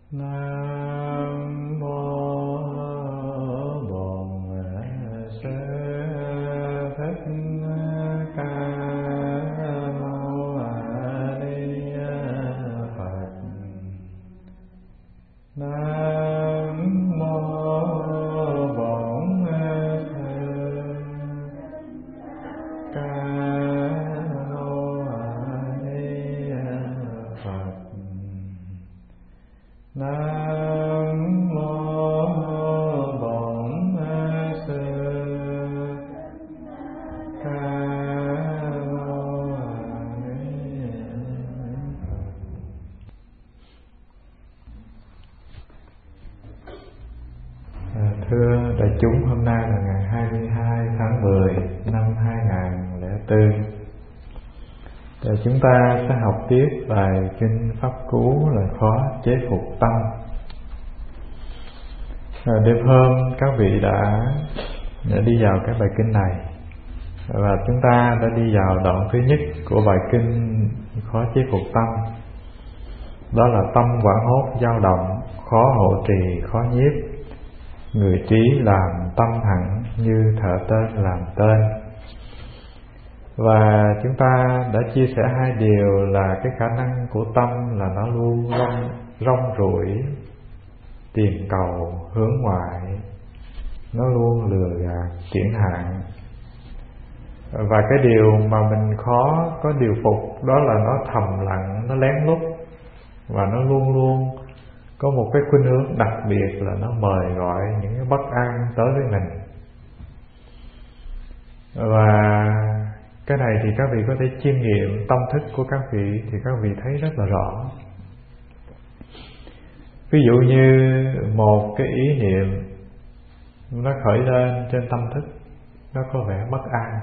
Nam mô Bổn Sư Thích Ca Mâu Ni Phật. Nam mô Bổn Sư Ca Mâu Ni Phật. Nam mô Bổn Sư Ca Mâu Ni Phật. Thưa đại chúng, hôm nay là ngày 22 tháng 10 năm 2004. Chúng ta sẽ học tiếp bài kinh Pháp Cú là khó chế phục tâm. Đêm hôm các vị đã đi vào cái bài kinh này, và chúng ta đã đi vào đoạn thứ nhất của bài kinh khó chế phục tâm. Đó là tâm hoảng hốt dao động, khó hộ trì, khó nhiếp. Người trí làm tâm thẳng như thợ tên làm tên. Và chúng ta đã chia sẻ hai điều là cái khả năng của tâm là nó luôn rong ruổi, tìm cầu, hướng ngoại, nó luôn lừa gạt, chuyển hạn. Và cái điều mà mình khó có điều phục đó là nó thầm lặng, nó lén lút, và nó luôn luôn có một cái khuynh hướng đặc biệt là nó mời gọi những cái bất an tới với mình. Và cái này thì các vị có thể chiêm nghiệm tâm thức của các vị thì các vị thấy rất là rõ. Ví dụ như một cái ý niệm nó khởi lên trên tâm thức, nó có vẻ bất an,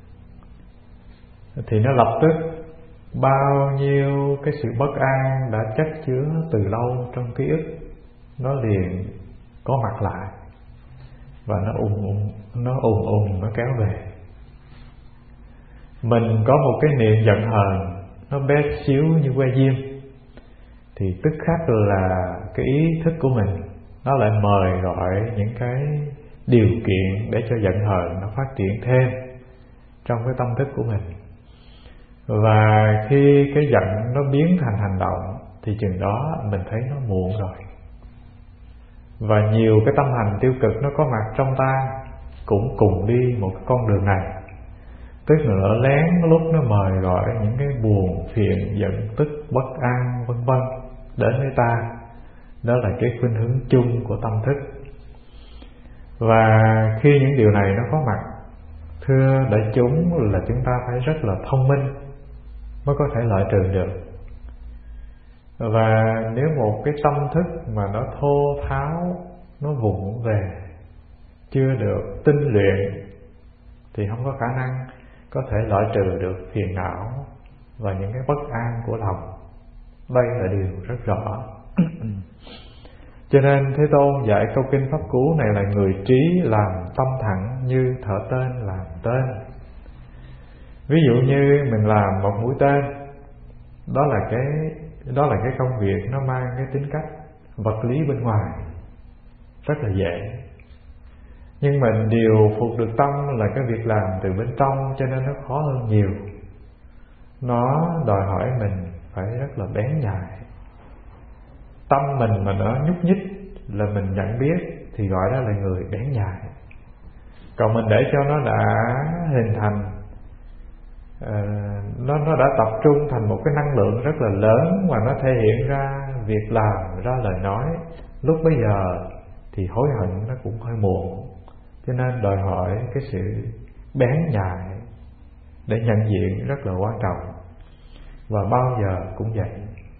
thì nó lập tức bao nhiêu cái sự bất an đã chất chứa từ lâu trong ký ức, nó liền có mặt lại, và nó ùn nó kéo về. Mình có một cái niệm giận hờn, nó bé xíu như que diêm, thì tức khắc là cái ý thức của mình nó lại mời gọi những cái điều kiện để cho giận hờn nó phát triển thêm trong cái tâm thức của mình. Và khi cái giận nó biến thành hành động thì chừng đó mình thấy nó muộn rồi. Và nhiều cái tâm hành tiêu cực nó có mặt trong ta cũng cùng đi một cái con đường này, tức là nó lén lúc nó mời gọi những cái buồn, phiền, giận, tức, bất an, vân vân đến với ta. Đó là cái khuynh hướng chung của tâm thức. Và khi những điều này nó có mặt, thưa đại chúng, là chúng ta phải rất là thông minh mới có thể loại trừ được. Và nếu một cái tâm thức mà nó thô tháo, nó vụng về, chưa được tinh luyện, thì không có khả năng có thể loại trừ được phiền não và những cái bất an của lòng. Đây là điều rất rõ. Cho nên Thế Tôn dạy câu kinh Pháp Cú này là người trí làm tâm thẳng như thợ tên làm tên. Ví dụ như mình làm một mũi tên, đó là cái công việc nó mang cái tính cách vật lý bên ngoài, rất là dễ. Nhưng mình điều phục được tâm là cái việc làm từ bên trong, cho nên nó khó hơn nhiều. Nó đòi hỏi mình phải rất là bén nhạy. Tâm mình mà nó nhúc nhích là mình nhận biết thì gọi đó là người bén nhạy. Còn mình để cho nó đã hình thành, nó đã tập trung thành một cái năng lượng rất là lớn, và nó thể hiện ra việc làm, ra lời nói, lúc bấy giờ thì hối hận nó cũng hơi muộn. Cho nên đòi hỏi cái sự bén nhạy để nhận diện rất là quan trọng. Và bao giờ cũng vậy.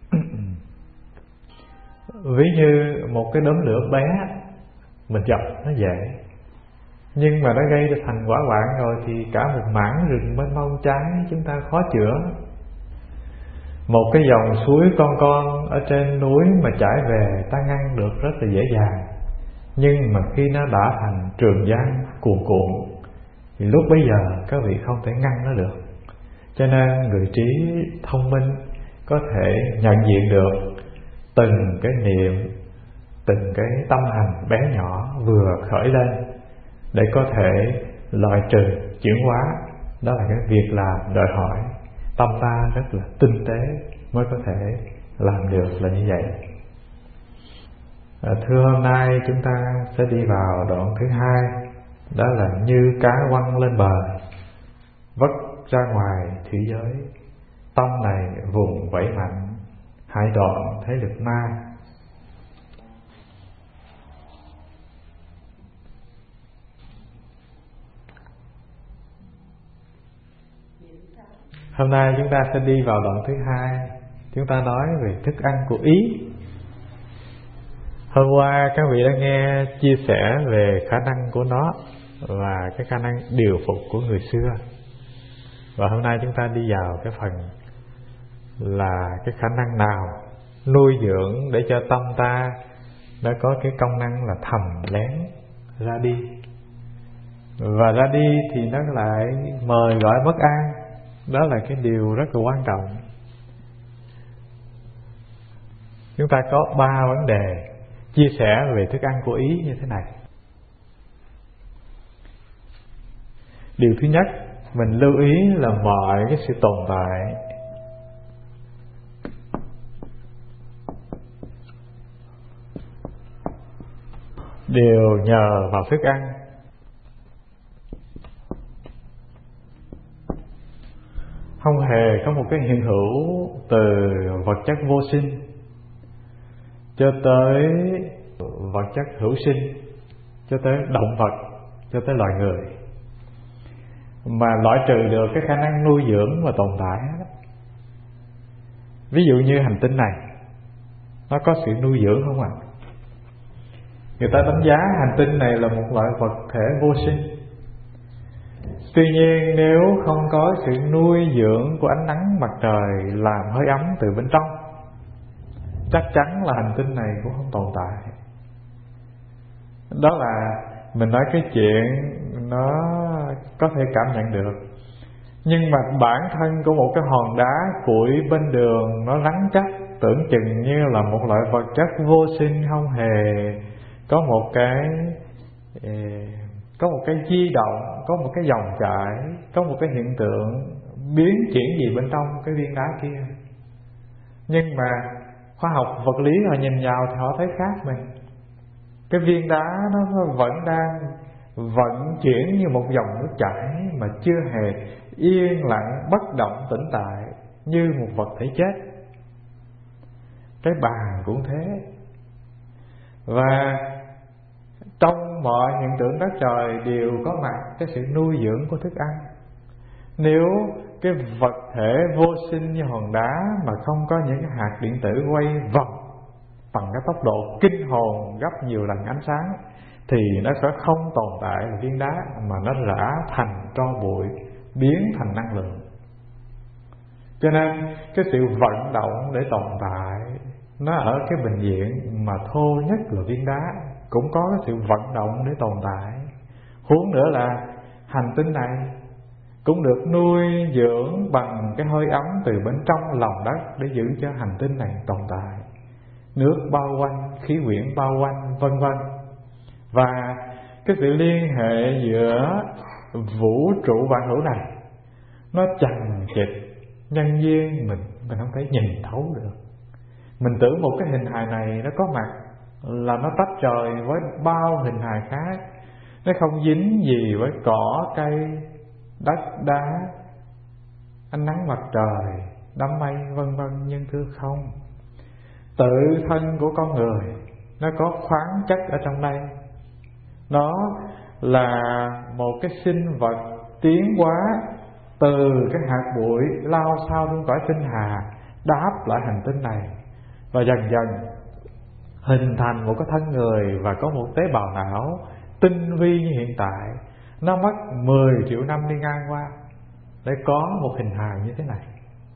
Ví như một cái đốm lửa bé mình dập nó dễ, nhưng mà nó gây ra thành hỏa hoạn rồi thì cả một mảng rừng mênh mông cháy chúng ta khó chữa. Một cái dòng suối con ở trên núi mà chảy về ta ngăn được rất là dễ dàng, nhưng mà khi nó đã thành trường giang cuồn cuộn thì lúc bấy giờ các vị không thể ngăn nó được. Cho nên người trí thông minh có thể nhận diện được từng cái niệm, từng cái tâm hành bé nhỏ vừa khởi lên để có thể loại trừ, chuyển hóa. Đó là cái việc làm đòi hỏi tâm ta rất là tinh tế mới có thể làm được là như vậy. Thưa, hôm nay chúng ta sẽ đi vào đoạn thứ hai, đó là như cá quăng lên bờ, vất ra ngoài thủy giới. Tâm này vùng vẫy mạnh, hãy đoạn thế lực ma. Hôm nay chúng ta sẽ đi vào đoạn thứ hai. Chúng ta nói về thức ăn của ý. Hôm qua các vị đã nghe chia sẻ về khả năng của nó và cái khả năng điều phục của người xưa. Và hôm nay chúng ta đi vào cái phần là cái khả năng nào nuôi dưỡng để cho tâm ta nó có cái công năng là thầm lén ra đi. Và ra đi thì nó lại mời gọi bất an. Đó là cái điều rất là quan trọng. Chúng ta có 3 vấn đề chia sẻ về thức ăn của ý như thế này. Điều thứ nhất, mình lưu ý là mọi cái sự tồn tại đều nhờ vào thức ăn. Không hề có một cái hiện hữu từ vật chất vô sinh cho tới vật chất hữu sinh, cho tới động vật, cho tới loài người mà loại trừ được cái khả năng nuôi dưỡng và tồn tại. Ví dụ như hành tinh này, nó có sự nuôi dưỡng không ạ? Người ta đánh giá hành tinh này là một loại vật thể vô sinh. Tuy nhiên nếu không có sự nuôi dưỡng của ánh nắng mặt trời làm hơi ấm từ bên trong, chắc chắn là hành tinh này cũng không tồn tại. Đó là mình nói cái chuyện nó có thể cảm nhận được. Nhưng mà bản thân của một cái hòn đá cuội bên đường, nó rắn chắc, tưởng chừng như là một loại vật chất vô sinh, không hề có một cái di động, có một cái dòng chảy, có một cái hiện tượng biến chuyển gì bên trong cái viên đá kia. Nhưng mà khoa học vật lý họ nhìn vào thì họ thấy khác mình. Cái viên đá nó vẫn đang vận chuyển như một dòng nước chảy mà chưa hề yên lặng, bất động, tĩnh tại như một vật thể chết. Cái bàn cũng thế. Và trong mọi hiện tượng đất trời đều có mặt cái sự nuôi dưỡng của thức ăn. Nếu cái vật thể vô sinh như hòn đá mà không có những cái hạt điện tử quay vòng bằng cái tốc độ kinh hồn gấp nhiều lần ánh sáng thì nó sẽ không tồn tại là viên đá, mà nó rã thành tro bụi, biến thành năng lượng. Cho nên cái sự vận động để tồn tại nó ở cái bình diện mà thô nhất là viên đá cũng có cái sự vận động để tồn tại. Huống nữa là hành tinh này cũng được nuôi dưỡng bằng cái hơi ấm từ bên trong lòng đất để giữ cho hành tinh này tồn tại. Nước bao quanh, khí quyển bao quanh, vân vân. Và cái sự liên hệ giữa vũ trụ vạn hữu này nó chằng chịt nhân duyên, mình không thể nhìn thấu được. Mình tưởng một cái hình hài này nó có mặt là nó tách trời với bao hình hài khác, nó không dính gì với cỏ, cây, đất, đá, ánh nắng mặt trời, đám mây, vân vân. Nhưng thưa không, tự thân của con người nó có khoáng chất ở trong đây. Nó là một cái sinh vật tiến hóa từ cái hạt bụi lao sao trong cõi tinh hà, đáp lại hành tinh này, và dần dần hình thành một cái thân người và có một tế bào não tinh vi như hiện tại. Nó mất 10 triệu năm đi ngang qua để có một hình hài như thế này,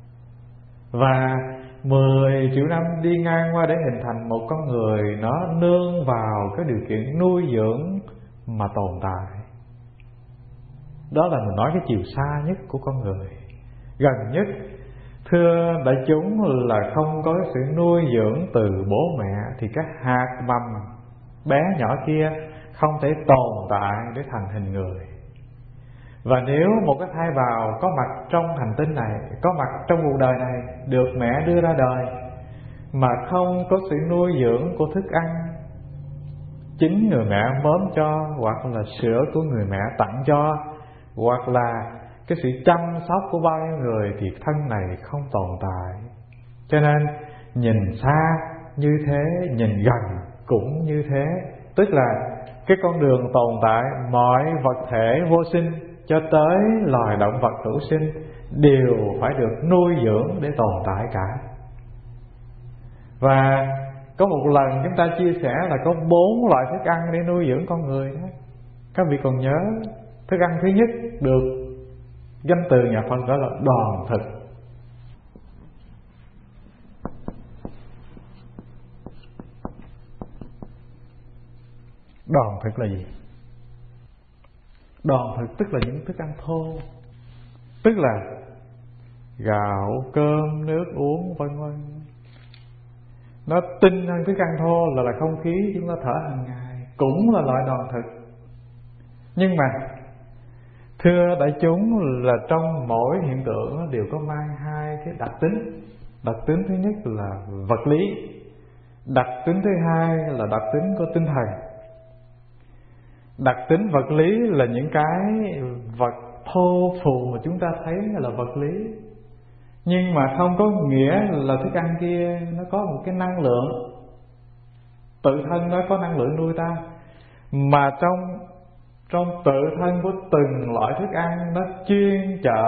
và 10 triệu năm đi ngang qua để hình thành một con người nó nương vào cái điều kiện nuôi dưỡng mà tồn tại. Đó là mình nói cái chiều xa nhất của con người. Gần nhất Thưa đại chúng, là không có sự nuôi dưỡng từ bố mẹ thì các hạt mầm bé nhỏ kia không thể tồn tại để thành hình người. Và nếu một cái thai bào có mặt trong hành tinh này, có mặt trong cuộc đời này, được mẹ đưa ra đời mà không có sự nuôi dưỡng của thức ăn chính người mẹ mớm cho, hoặc là sữa của người mẹ tặng cho, hoặc là cái sự chăm sóc của bao nhiêu người, thì thân này không tồn tại. Cho nên nhìn xa như thế, nhìn gần cũng như thế. Tức là cái con đường tồn tại mọi vật thể vô sinh cho tới loài động vật hữu sinh đều phải được nuôi dưỡng để tồn tại cả. Và có một lần chúng ta chia sẻ là có 4 loại thức ăn để nuôi dưỡng con người đó. Các vị còn nhớ thức ăn thứ nhất được danh từ nhà Phật gọi là đoàn thực. Đoàn thực là gì? Đoàn thực tức là những thức ăn thô, tức là gạo, cơm, nước uống vân vân. Nó tinh hơn thức ăn thô là không khí chúng ta thở hàng ngày, cũng là loại đoàn thực. Nhưng mà thưa đại chúng, là trong mỗi hiện tượng nó đều có mang hai cái đặc tính. Đặc tính thứ nhất là vật lý, đặc tính thứ hai là đặc tính của tinh thần. Đặc tính vật lý là những cái vật thô phù mà chúng ta thấy là vật lý, nhưng mà không có nghĩa là thức ăn kia nó có một cái năng lượng, tự thân nó có năng lượng nuôi ta. Mà trong tự thân của từng loại thức ăn nó chuyên chở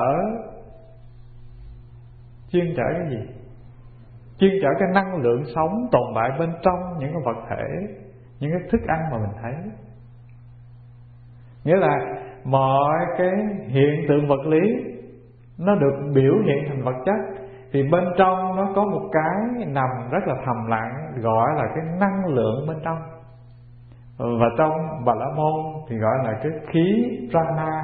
cái gì? Chuyên chở cái năng lượng sống tồn tại bên trong những cái vật thể, những cái thức ăn mà mình thấy. Nghĩa là mọi cái hiện tượng vật lý nó được biểu hiện thành vật chất, thì bên trong nó có một cái nằm rất là thầm lặng, gọi là cái năng lượng bên trong. Và trong Bà La Môn thì gọi là cái khí prana.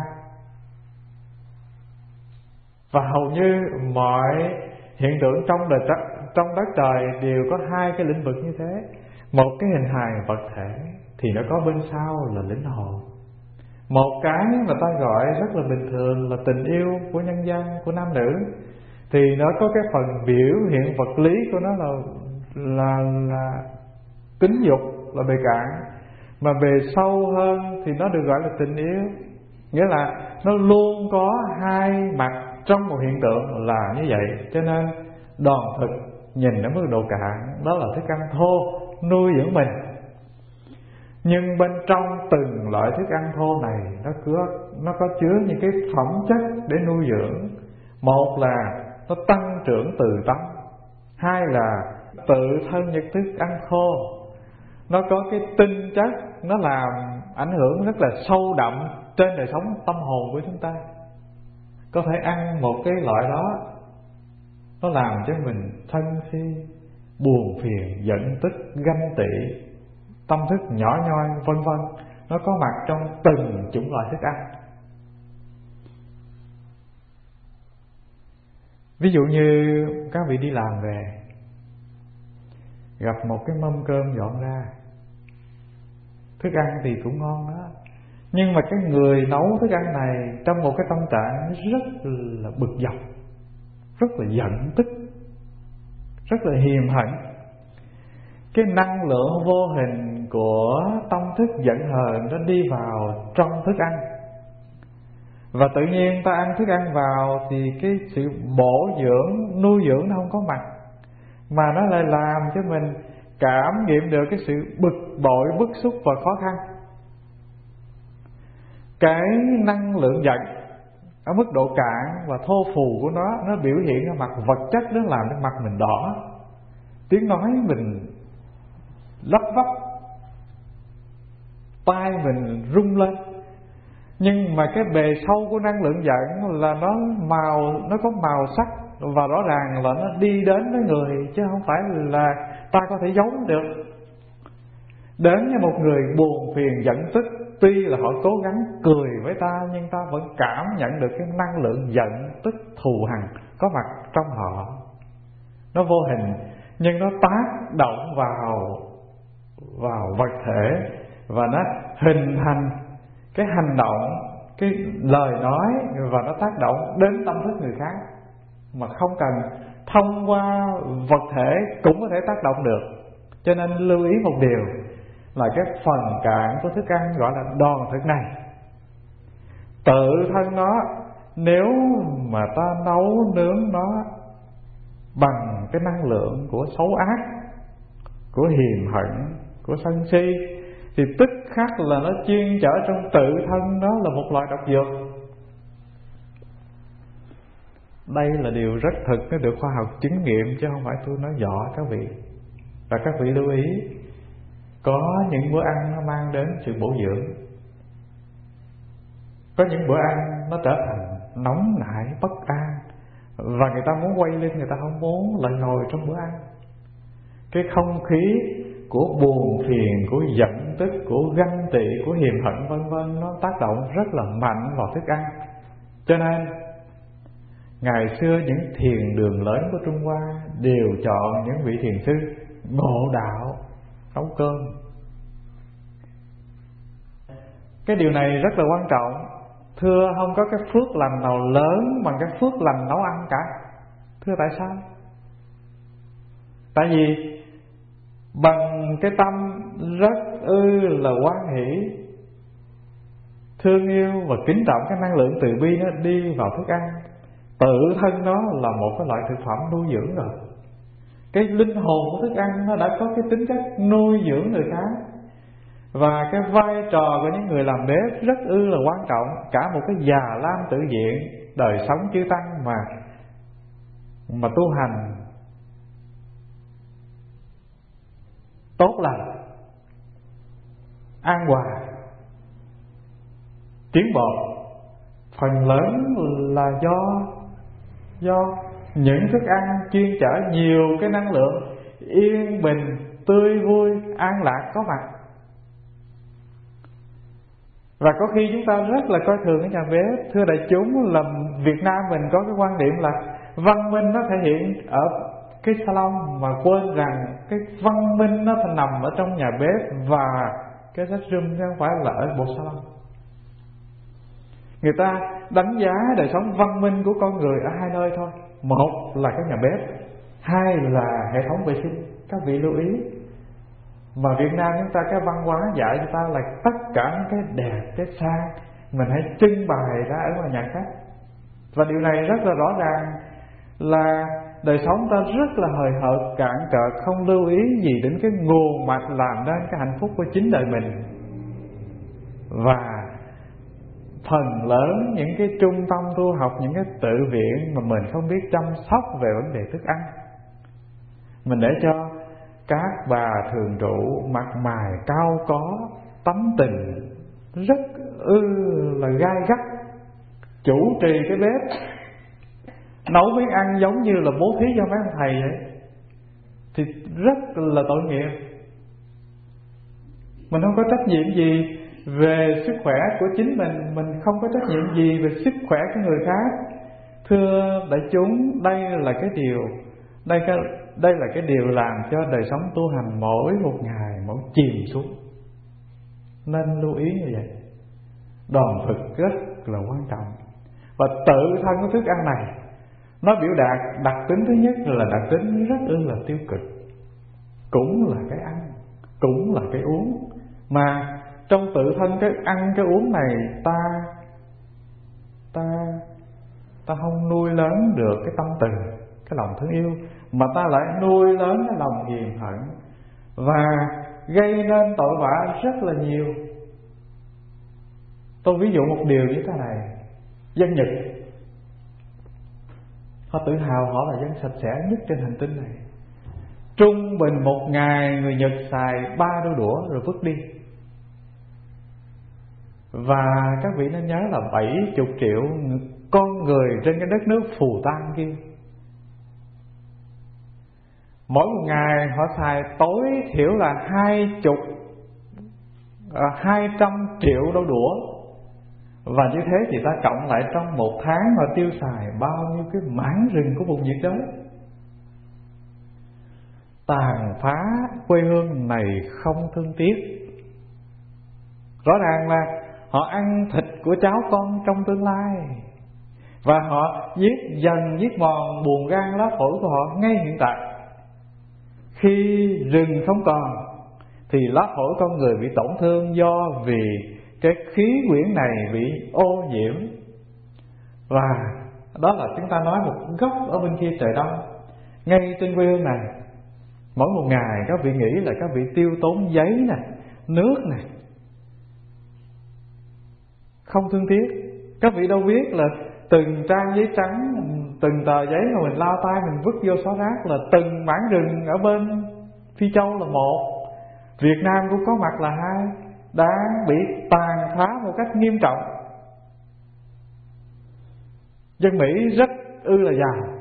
Và hầu như mọi hiện tượng trong đất trời đều có hai cái lĩnh vực như thế. Một cái hình hài vật thể thì nó có bên sau là linh hồn. Một cái mà ta gọi rất là bình thường là tình yêu của nhân gian, của nam nữ, thì nó có cái phần biểu hiện vật lý của nó là tính dục, là bề cạn. Mà bề sâu hơn thì nó được gọi là tình yêu. Nghĩa là nó luôn có hai mặt trong một hiện tượng là như vậy. Cho nên đoàn thực nhìn ở mức độ cạn đó là thức ăn thô nuôi dưỡng mình. Nhưng bên trong từng loại thức ăn thô này nó có chứa những cái phẩm chất để nuôi dưỡng. Một là nó tăng trưởng từ tâm, hai là tự thân những thức ăn khô nó có cái tinh chất, nó làm ảnh hưởng rất là sâu đậm trên đời sống tâm hồn của chúng ta. Có thể ăn một cái loại đó, nó làm cho mình sân si, buồn phiền, giận tức, ganh tị, tâm thức nhỏ nhoi vân vân. Nó có mặt trong từng chủng loại thức ăn. Ví dụ như các vị đi làm về, gặp một cái mâm cơm dọn ra, thức ăn thì cũng ngon đó, nhưng mà cái người nấu thức ăn này trong một cái tâm trạng rất là bực dọc, rất là giận tức, rất là hiềm hận. Cái năng lượng vô hình của tâm thức giận hờn nó đi vào trong thức ăn, và tự nhiên ta ăn thức ăn vào thì cái sự bổ dưỡng, nuôi dưỡng nó không có mặt, mà nó lại làm cho mình cảm nghiệm được cái sự bực bội, bức xúc và khó khăn. Cái năng lượng giận ở mức độ cạn và thô phù của nó biểu hiện ở mặt vật chất, nó làm cho mặt mình đỏ, tiếng nói mình lắp bắp, tai mình rung lên. Nhưng mà cái bề sâu của năng lượng giận là nó có màu sắc, và rõ ràng là nó đi đến với người, chứ không phải là ta có thể giấu được. Đến với một người buồn phiền giận tức Tuy là họ cố gắng cười với ta, nhưng ta vẫn cảm nhận được cái năng lượng giận tức thù hằn có mặt trong họ. Nó vô hình nhưng nó tác động vào vật thể, và nó hình thành cái hành động, cái lời nói, và nó tác động đến tâm thức người khác mà không cần thông qua vật thể cũng có thể tác động được. Cho nên lưu ý một điều là cái phần cạn của thức ăn gọi là đòn thực này, tự thân nó, nếu mà ta nấu nướng nó bằng cái năng lượng của xấu ác, của hiềm hận, của sân si, thì tức khắc là nó chuyên trở trong tự thân đó là một loại độc dược. Đây là điều rất thực, nó được khoa học chứng nghiệm chứ không phải tôi nói dọ các vị. Và các vị lưu ý, có những bữa ăn nó mang đến sự bổ dưỡng, có những bữa ăn nó trở thành nóng nảy bất an, và người ta muốn quay lưng, người ta không muốn lại ngồi trong bữa ăn. Cái không khí của buồn phiền, của giận tức, của ganh tị, của hiềm hận vân vân, nó tác động rất là mạnh vào thức ăn. Cho nên ngày xưa những thiền đường lớn của Trung Hoa đều chọn những vị thiền sư ngộ đạo nấu cơm. Cái điều này rất là quan trọng. Thưa, không có cái phước lành nào lớn bằng cái phước lành nấu ăn cả. Thưa, tại sao? Tại vì bằng cái tâm rất là hoan hỷ, thương yêu và kính trọng cái năng lượng từ bi, nó đi vào thức ăn. Tự thân nó là một cái loại thực phẩm nuôi dưỡng rồi. Cái linh hồn của thức ăn nó đã có cái tính chất nuôi dưỡng người khác. Và cái vai trò của những người làm bếp rất là quan trọng. Cả một cái già lam tự viện, đời sống chư tăng mà tu hành tốt lành, an hòa, tiến bộ, phần lớn là do những thức ăn chuyên chở nhiều cái năng lượng yên bình, tươi vui, an lạc có mặt. Và có khi chúng ta rất là coi thường cái nhà bếp. Thưa đại chúng, là Việt Nam mình có cái quan điểm là văn minh nó thể hiện ở cái salon, mà quên rằng cái văn minh nó nằm ở trong nhà bếp và cái restroom, chứ không phải là ở bộ salon. Người ta đánh giá đời sống văn minh của con người ở hai nơi thôi. Một là cái nhà bếp, hai là hệ thống vệ sinh. Các vị lưu ý. Mà Việt Nam chúng ta cái văn hóa dạy chúng ta là tất cả những cái đẹp, cái sang mình hãy trưng bày ra ở ngoài nhà khách. Và điều này rất là rõ ràng là đời sống ta rất là hời hợt, cạn cợt, không lưu ý gì đến cái nguồn mạch làm nên cái hạnh phúc của chính đời mình. Và phần lớn những cái trung tâm tu học, những cái tự viện mà mình không biết chăm sóc về vấn đề thức ăn, mình để cho các bà thường trụ mặt mày cao có, tánh tình rất là gai gắt, chủ trì cái bếp, nấu miếng ăn giống như là bố thí cho mấy ông thầy vậy, thì rất là tội nghiệp. Mình không có trách nhiệm gì về sức khỏe của chính mình không có trách nhiệm gì về sức khỏe của người khác. Thưa đại chúng, đây là cái điều làm cho đời sống tu hành mỗi một ngày mỗi chìm xuống. Nên lưu ý như vậy. Đòn thực rất là quan trọng. Và tự thân của thức ăn này nó biểu đạt đặc tính thứ nhất là đặc tính rất là tiêu cực. Cũng là cái ăn, cũng là cái uống, mà trong tự thân cái ăn cái uống này ta không nuôi lớn được cái tâm từ, cái lòng thương yêu, mà ta lại nuôi lớn cái lòng hiềm hận và gây nên tội vạ rất là nhiều. Tôi ví dụ một điều như thế này. Dân Nhật họ tự hào họ là dân sạch sẽ nhất trên hành tinh này. Trung bình một ngày người Nhật xài 3 đôi đũa rồi vứt đi. Và các vị nên nhớ là 70 triệu con người trên cái đất nước phù tang kia, mỗi một ngày họ xài tối thiểu là 20 200 triệu đôi đũa. Và như thế thì ta cộng lại trong một tháng mà tiêu xài bao nhiêu cái mảng rừng của vùng nhiệt đới. Tàn phá quê hương này không thương tiếc. Rõ ràng là họ ăn thịt của cháu con trong tương lai, và họ giết dần giết mòn buồng gan lá phổi của họ ngay hiện tại. Khi rừng không còn thì lá phổi con người bị tổn thương, do vì cái khí quyển này bị ô nhiễm. Và đó là chúng ta nói một góc ở bên kia trời đông. Ngay trên quê hương này, mỗi một ngày các vị nghĩ là các vị tiêu tốn giấy nè, nước nè, không thương tiếc. Các vị đâu biết là từng trang giấy trắng, từng tờ giấy mà mình lao tay mình vứt vô xó rác là từng mảng rừng ở bên Phi Châu là một, Việt Nam cũng có mặt là hai, đang bị tàn phá một cách nghiêm trọng. Dân Mỹ rất là giàu,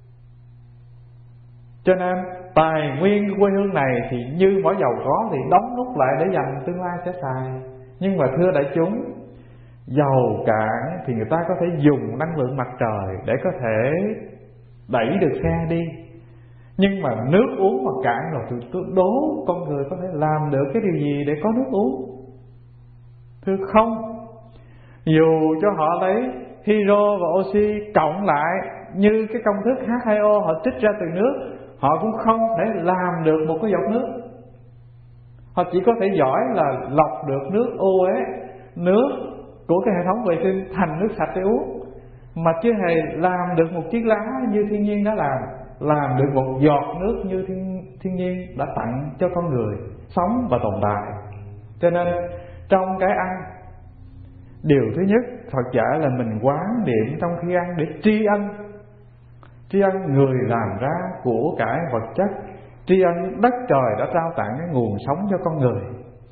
cho nên tài nguyên của quê hương này thì như mỏ dầu có thì đóng nút lại để dành tương lai sẽ xài. Nhưng mà thưa đại chúng, dầu cạn thì người ta có thể dùng năng lượng mặt trời để có thể đẩy được xe đi. Nhưng mà nước uống mà cạn rồi thì tôi đố con người có thể làm được cái điều gì để có nước uống? Thưa không. Dù cho họ lấy hydro và oxy cộng lại như cái công thức H2O họ trích ra từ nước, họ cũng không thể làm được một cái giọt nước. Họ chỉ có thể giỏi là lọc được nước ô uế, nước của cái hệ thống vệ sinh thành nước sạch để uống, mà chưa hề làm được một chiếc lá như thiên nhiên đã làm được một giọt nước như thiên nhiên đã tặng cho con người sống và tồn tại. Cho nên trong cái ăn, điều thứ nhất Phật dạy là mình quán niệm trong khi ăn để tri ân người làm ra của cải vật chất, tri ân đất trời đã trao tặng cái nguồn sống cho con người.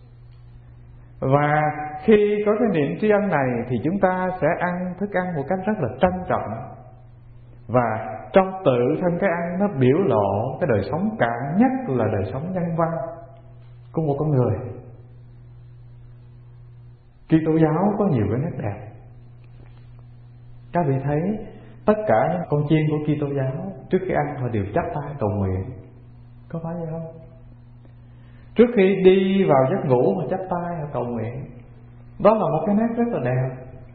Và khi có cái niệm tri ân này thì chúng ta sẽ ăn thức ăn một cách rất là trân trọng. Và trong tự thân cái ăn nó biểu lộ cái đời sống cạn nhất là đời sống nhân văn của một con người. Kitô giáo có nhiều cái nét đẹp. Các vị thấy tất cả những con chiên của Kitô giáo trước khi ăn họ đều chắp tay cầu nguyện, có phải vậy không? Trước khi đi vào giấc ngủ mà chắp tay họ cầu nguyện. Đó là một cái nét rất là đẹp.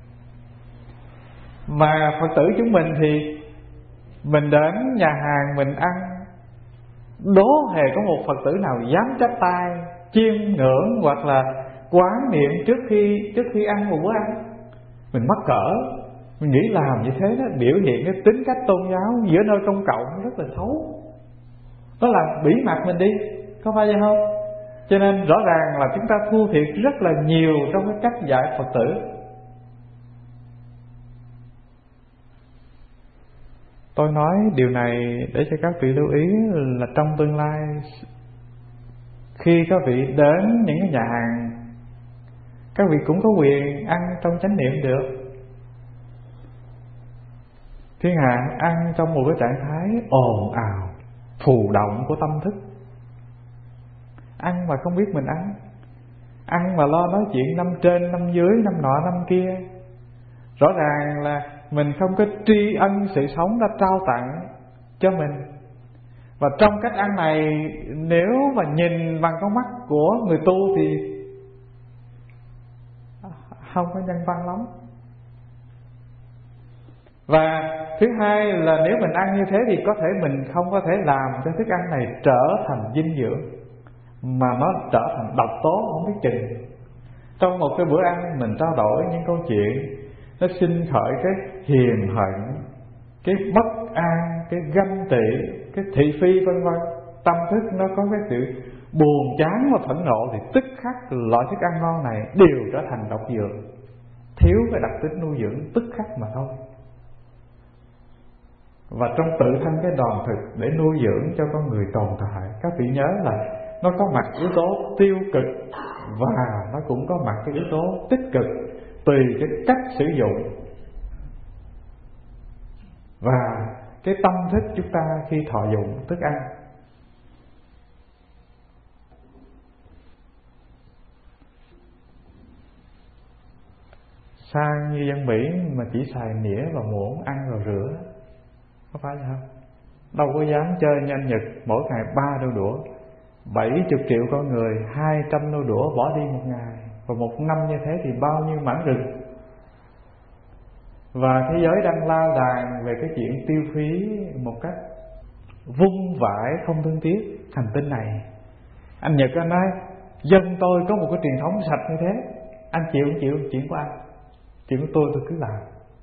Mà Phật tử chúng mình thì mình đến nhà hàng mình ăn, đố hề có một Phật tử nào dám chắp tay chiêm ngưỡng hoặc là quán niệm trước khi ăn một bữa ăn. Mình mắc cỡ, mình nghĩ làm như thế đó biểu hiện cái tính cách tôn giáo giữa nơi công cộng rất là xấu. Đó là bỉ mặt mình đi, có phải vậy không? Cho nên rõ ràng là chúng ta thua thiệt rất là nhiều trong cái cách dạy Phật tử. Tôi nói điều này để cho các vị lưu ý là trong tương lai, khi các vị đến những cái nhà hàng, các vị cũng có quyền ăn trong chánh niệm được. Thiên hạ ăn trong một cái trạng thái ồn ào, phù động của tâm thức. Ăn mà không biết mình ăn mà lo nói chuyện năm trên năm dưới, năm nọ năm kia. Rõ ràng là mình không có tri ân sự sống đã trao tặng cho mình. Và trong cách ăn này, nếu mà nhìn bằng con mắt của người tu thì không có nhân văn lắm. Và thứ hai là nếu mình ăn như thế thì có thể mình không có thể làm cho thức ăn này trở thành dinh dưỡng, mà nó trở thành độc tố không biết chừng. Trong một cái bữa ăn mình trao đổi những câu chuyện nó sinh khởi cái hiềm hận, cái bất an, cái ganh tị, cái thị phi vân vân. Tâm thức nó có cái sự buồn chán và phẫn nộ thì tức khắc loại thức ăn ngon này đều trở thành độc dược, thiếu cái đặc tính nuôi dưỡng tức khắc mà thôi. Và trong tự thân cái đoàn thực để nuôi dưỡng cho con người tồn tại, các vị nhớ là nó có mặt yếu tố tiêu cực và nó cũng có mặt cái yếu tố tích cực, tùy cái cách sử dụng và cái tâm thức chúng ta khi thọ dụng thức ăn. sang như dân Mỹ mà chỉ xài nĩa và muỗng ăn rồi rửa, có phải vậy không? Đâu có dám chơi như anh Nhật mỗi ngày 3 đôi đũa. 70 triệu con người, 200 đôi đũa bỏ đi một ngày. Và một năm như thế thì bao nhiêu mảng rừng. Và thế giới đang la làng về cái chuyện tiêu phí một cách vung vãi không thương tiếc hành tinh này. Anh Nhật anh nói dân tôi có một cái truyền thống sạch như thế, anh chịu không chịu chuyện của anh, chuyện của tôi cứ làm.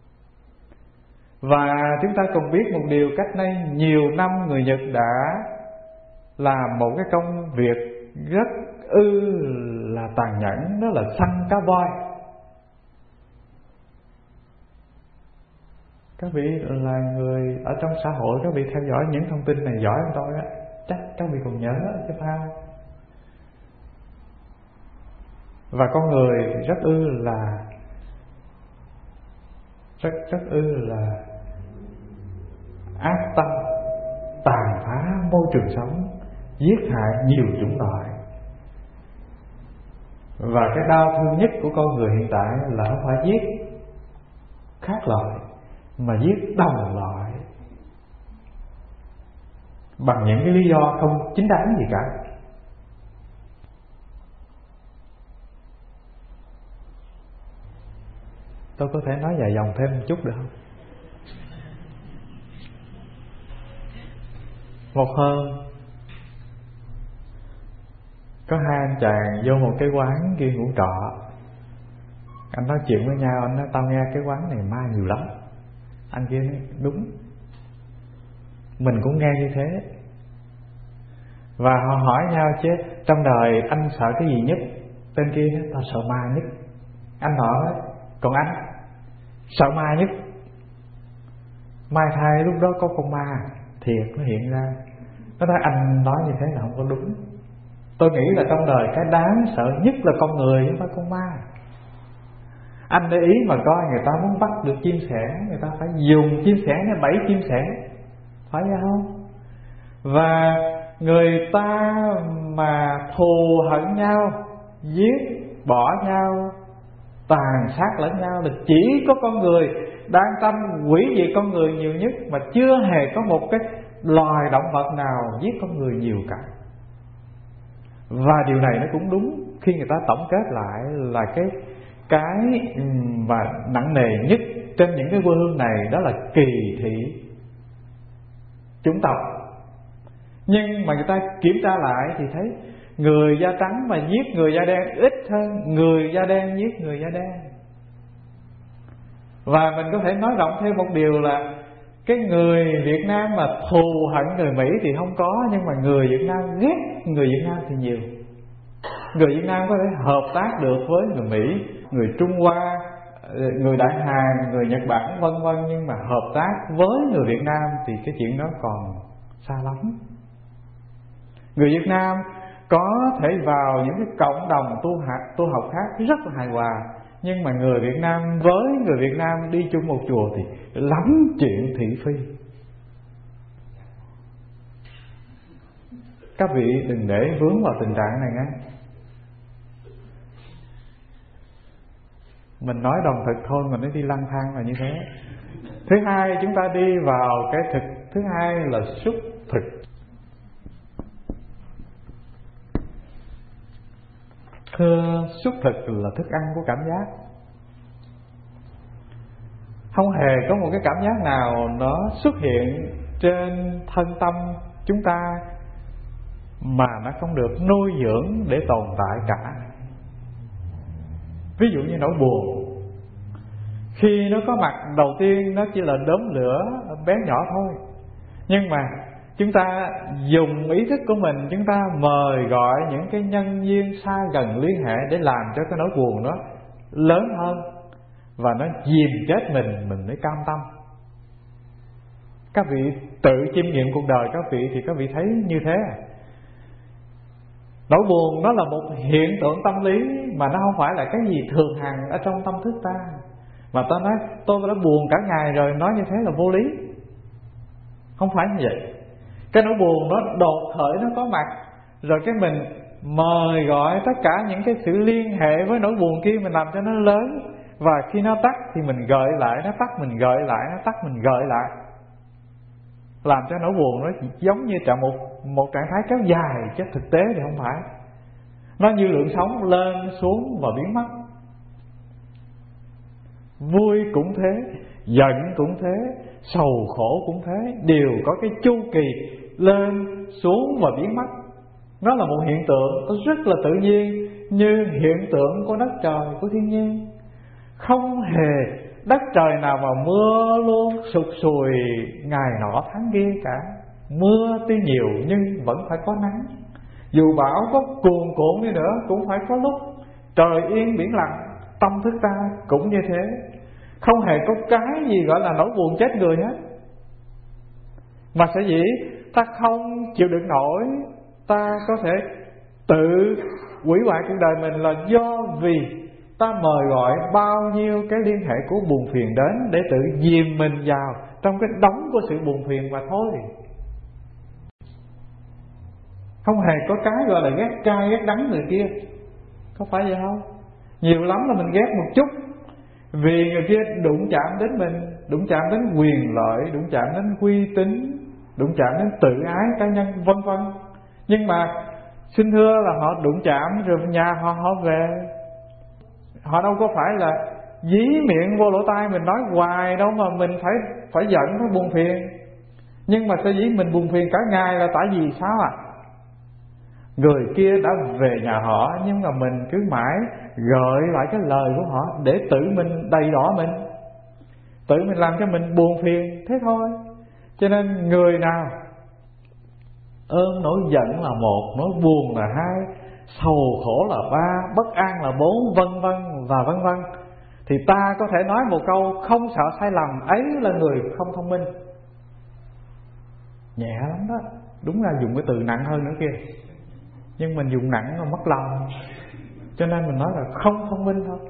Và chúng ta cùng biết một điều, cách đây nhiều năm người Nhật đã làm một cái công việc rất là tàn nhẫn, đó là săn cá voi. Các vị là người ở trong xã hội, các vị theo dõi những thông tin này giỏi hơn tôi á, chắc các vị còn nhớ chứ phải không? Và con người thì rất là ác tâm, tàn phá môi trường sống, giết hại nhiều chủng loại. Và cái đau thương nhất của con người hiện tại là không phải giết khác loại, mà giết đồng loại bằng những cái lý do không chính đáng gì cả. Tôi có thể nói dài dòng thêm một chút được không? Một hôm có hai anh chàng vô một cái quán kia ngủ trọ. Anh nói chuyện với nhau, anh nói tao nghe cái quán này ma nhiều lắm. Anh kia nói đúng, mình cũng nghe như thế. Và họ hỏi nhau chứ trong đời anh sợ cái gì nhất? Tên kia nói tao sợ ma nhất. Anh họ nói còn anh? Sợ ma nhất. Mai thai lúc đó có con ma thiệt nó hiện ra. Nó nói anh nói như thế là không có đúng. Tôi nghĩ là trong đời cái đáng sợ nhất là con người chứ không phải con ma. Anh để ý mà coi, người ta muốn bắt được chim sẻ, người ta phải dùng chim sẻ để bẫy chim sẻ, phải không? Và người ta mà thù hận nhau, giết bỏ nhau, tàn sát lẫn nhau là chỉ có con người đang tâm hủy diệt con người nhiều nhất, mà chưa hề có một cái loài động vật nào giết con người nhiều cả. Và điều này nó cũng đúng khi người ta tổng kết lại là cái mà nặng nề nhất trên những cái quê hương này, đó là kỳ thị chủng tộc. Nhưng mà người ta kiểm tra lại thì thấy người da trắng mà giết người da đen ít hơn người da đen giết người da đen. Và mình có thể nói rộng thêm một điều là cái người Việt Nam mà thù hận người Mỹ thì không có, nhưng mà người Việt Nam ghét người Việt Nam thì nhiều. Người Việt Nam có thể hợp tác được với người Mỹ, người Trung Hoa, người Đại Hàn, người Nhật Bản vân vân, nhưng mà hợp tác với người Việt Nam thì cái chuyện đó còn xa lắm. Người Việt Nam có thể vào những cái cộng đồng tu học khác rất là hài hòa, nhưng mà người Việt Nam với người Việt Nam đi chung một chùa thì lắm chuyện thị phi. Các vị đừng để vướng vào tình trạng này nghe. Mình nói đồng thực thôi mà nó đi lang thang là như thế. Thứ hai, chúng ta đi vào cái thực. Thứ hai là xúc thực. Thưa, xúc thực là thức ăn của cảm giác. Không hề có một cái cảm giác nào nó xuất hiện trên thân tâm chúng ta mà nó không được nuôi dưỡng để tồn tại cả. Ví dụ như nỗi buồn, khi nó có mặt đầu tiên nó chỉ là đốm lửa bé nhỏ thôi, nhưng mà chúng ta dùng ý thức của mình, chúng ta mời gọi những cái nhân duyên xa gần liên hệ để làm cho cái nỗi buồn đó lớn hơn và nó dìm chết mình mới cam tâm. Các vị tự chiêm nghiệm cuộc đời các vị thì các vị thấy như thế. Nỗi buồn nó là một hiện tượng tâm lý mà nó không phải là cái gì thường hằng ở trong tâm thức ta. Mà ta nói tôi đã buồn cả ngày rồi, nói như thế là vô lý. Không phải như vậy. Cái nỗi buồn nó đột khởi, nó có mặt, rồi cái mình mời gọi tất cả những cái sự liên hệ với nỗi buồn kia, mình làm cho nó lớn, Và khi nó tắt thì mình gợi lại, nó tắt mình gợi lại, nó tắt mình gợi lại, làm cho nỗi buồn nó giống như một trạng thái kéo dài, chứ thực tế thì không phải. Nó như lượng sóng lên xuống và biến mất. Vui cũng thế, giận cũng thế, sầu khổ cũng thế, đều có cái chu kỳ lên xuống và biến mất. Nó là một hiện tượng, nó rất là tự nhiên, như hiện tượng của đất trời, của thiên nhiên. Không hề đất trời nào mà mưa luôn sụt sùi ngày nọ tháng kia cả. Mưa tuy nhiều nhưng vẫn phải có nắng. Dù bão có cuồn cuộn đi nữa cũng phải có lúc trời yên biển lặng. Tâm thức ta cũng như thế. Không hề có cái gì gọi là nỗi buồn chết người hết. Mà sở dĩ ta không chịu đựng nổi, ta có thể tự hủy hoại cuộc đời mình là do vì ta mời gọi bao nhiêu cái liên hệ của buồn phiền đến để tự dìm mình vào trong cái đống của sự buồn phiền mà thôi. Không hề có cái gọi là ghét cay ghét đắng người kia. Có phải vậy không? Nhiều lắm là mình ghét một chút vì người kia đụng chạm đến mình, đụng chạm đến quyền lợi, đụng chạm đến uy tín, đụng chạm đến tự ái cá nhân, vân vân. Nhưng mà xin thưa là họ đụng chạm rồi nhà họ về. Họ đâu có phải là dí miệng vô lỗ tai mình nói hoài đâu mà mình phải giận, phải buồn phiền. Nhưng mà sở dĩ mình buồn phiền cả ngày là tại vì sao ạ? Người kia đã về nhà họ, nhưng mà mình cứ mãi gợi lại cái lời của họ để tự mình đầy đọa mình, tự mình làm cho mình buồn phiền, thế thôi. Cho nên người nào ơn nỗi giận là một, nỗi buồn là hai, sầu khổ là ba, bất an là bốn, vân vân và vân vân, thì ta có thể nói một câu không sợ sai lầm, ấy là người không thông minh. Nhẹ lắm đó. Đúng là dùng cái từ nặng hơn nữa kia, nhưng mình dùng nặng mà mất lòng, cho nên mình nói là không thông minh thôi.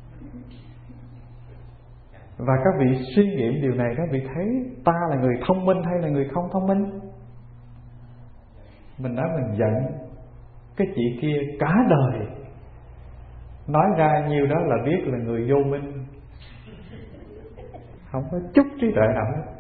Và các vị suy nghiệm điều này, các vị thấy ta là người thông minh hay là người không thông minh? Mình nói mình giận cái chị kia cả đời, nói ra nhiều đó là biết là người vô minh, không có chút trí tuệ nào hết.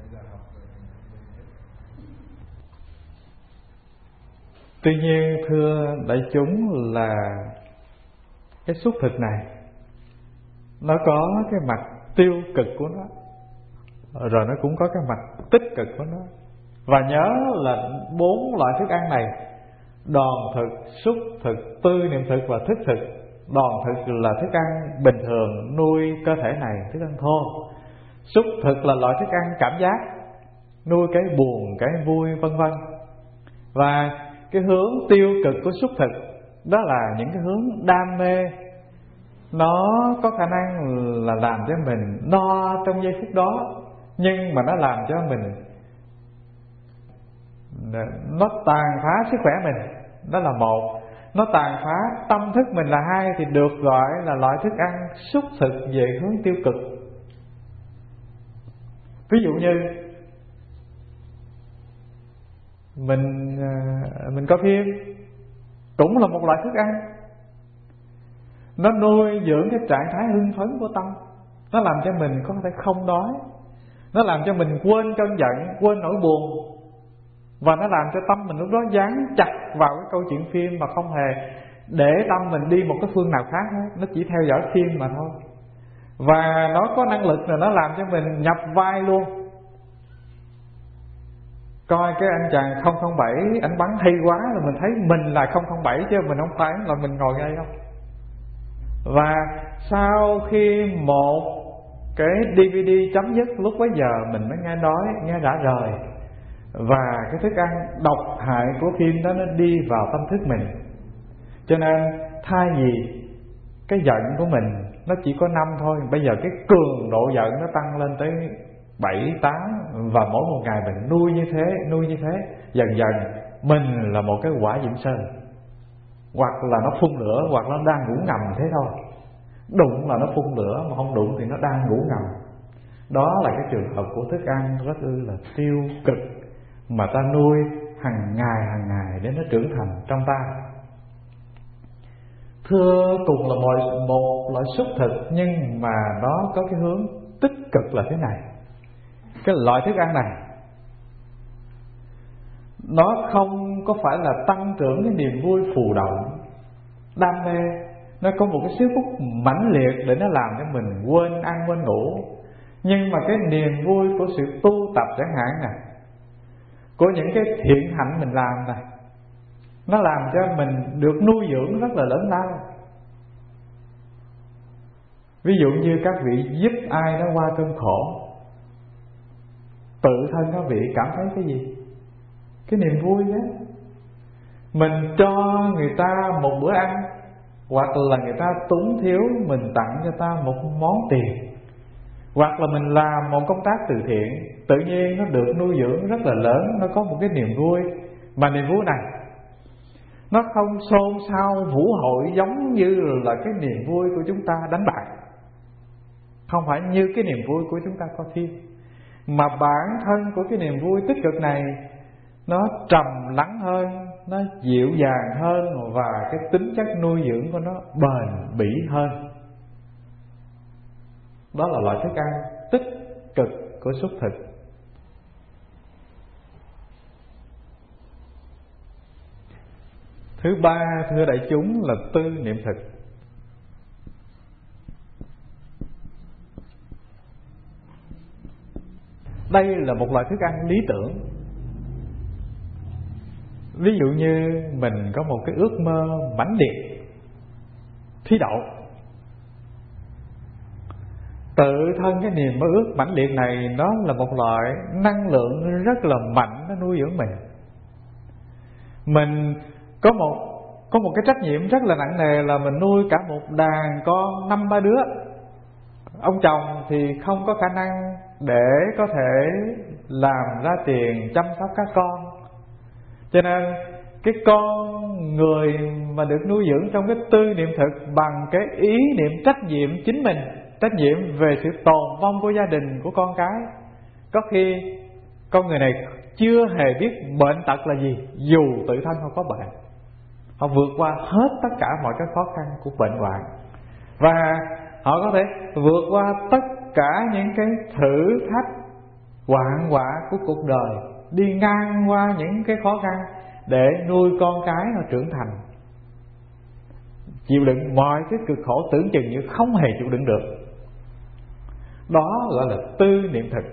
Tuy nhiên thưa đại chúng là cái xúc thực này nó có cái mặt tiêu cực của nó, rồi nó cũng có cái mặt tích cực của nó. Và nhớ là 4 loại thức ăn này: đòn thực, xúc thực, tư niệm thực và thức thực. Đòn thực là thức ăn bình thường nuôi cơ thể này, thức ăn thô. Xúc thực là loại thức ăn cảm giác, nuôi cái buồn, cái vui, vân vân. Và cái hướng tiêu cực của xúc thực đó là những cái hướng đam mê. Nó có khả năng là làm cho mình no trong giây phút đó, nhưng mà nó làm cho mình, nó tàn phá sức khỏe mình, đó là một. Nó tàn phá tâm thức mình là hai, thì được gọi là loại thức ăn xúc thực về hướng tiêu cực. Ví dụ như mình coi phim cũng là một loại thức ăn. Nó nuôi dưỡng cái trạng thái hưng phấn của tâm, nó làm cho mình có thể không đói, nó làm cho mình quên cơn giận, quên nỗi buồn, và nó làm cho tâm mình lúc đó dán chặt vào cái câu chuyện phim mà không hề để tâm mình đi một cái phương nào khác hết. Nó chỉ theo dõi phim mà thôi. Và nó có năng lực là nó làm cho mình nhập vai luôn. Coi cái anh chàng 007 anh bắn hay quá là mình thấy mình là 007 chứ mình không phải là mình ngồi ngay đâu. Và sau khi một cái DVD chấm dứt, lúc bấy giờ mình mới nghe nói, nghe rã rời, và cái thức ăn độc hại của phim đó nó đi vào tâm thức mình. Cho nên thay vì cái giận của mình nó chỉ có 5 thôi, bây giờ cái cường độ giận nó tăng lên tới 7, 8. Và mỗi một ngày mình nuôi như thế, dần dần mình là một cái quả Vĩnh Sơn. Hoặc là nó phun lửa, hoặc nó đang ngủ ngầm thế thôi. Đụng là nó phun lửa, mà không đụng thì nó đang ngủ ngầm. Đó là cái trường hợp của thức ăn rất là tiêu cực mà ta nuôi hàng ngày để nó trưởng thành trong ta. thưa cùng là một loại xuất thực, nhưng mà nó có cái hướng tích cực là thế này. Cái loại thức ăn này nó không có phải là tăng trưởng cái niềm vui phù động, đam mê. Nó có một cái xíu phút mãnh liệt để nó làm cho mình quên ăn quên ngủ. Nhưng mà cái niềm vui của sự tu tập chẳng hạn nè, của những cái thiện hạnh mình làm này, nó làm cho mình được nuôi dưỡng rất là lớn lao. Ví dụ như các vị giúp ai đó qua cơn khổ, tự thân các vị cảm thấy cái gì? Cái niềm vui đó. Mình cho người ta một bữa ăn, hoặc là người ta túng thiếu, mình tặng cho ta một món tiền, hoặc là mình làm một công tác từ thiện, tự nhiên nó được nuôi dưỡng rất là lớn. Nó có một cái niềm vui. Mà niềm vui này nó không xôn xao vũ hội giống như là cái niềm vui của chúng ta đánh bạc, không phải như cái niềm vui của chúng ta có thêm. Mà bản thân của cái niềm vui tích cực này nó trầm lắng hơn, nó dịu dàng hơn, và cái tính chất nuôi dưỡng của nó bền bỉ hơn. Đó là loại thức ăn tích cực của xuất thực. Thứ ba, thưa đại chúng, là tư niệm thực. Đây là một loại thức ăn lý tưởng. Ví dụ như mình có một cái ước mơ mãnh liệt, thí độ. Tự thân cái niềm mơ ước mãnh liệt này nó là một loại năng lượng rất là mạnh, nó nuôi dưỡng mình. Mình có một cái trách nhiệm rất là nặng nề là mình nuôi cả một đàn con 5-3 đứa. Ông chồng thì không có khả năng để có thể làm ra tiền chăm sóc các con, cho nên cái con người mà được nuôi dưỡng trong cái tư niệm thực bằng cái ý niệm trách nhiệm chính mình, trách nhiệm về sự tồn vong của gia đình, của con cái. Có khi con người này chưa hề biết bệnh tật là gì, dù tự thân không có bệnh, họ vượt qua hết tất cả mọi cái khó khăn của bệnh hoạn, và họ có thể vượt qua tất cả những cái thử thách hoạn họa của cuộc đời, đi ngang qua những cái khó khăn để nuôi con cái nó trưởng thành, chịu đựng mọi cái cực khổ tưởng chừng như không hề chịu đựng được. Đó gọi là tư niệm thực.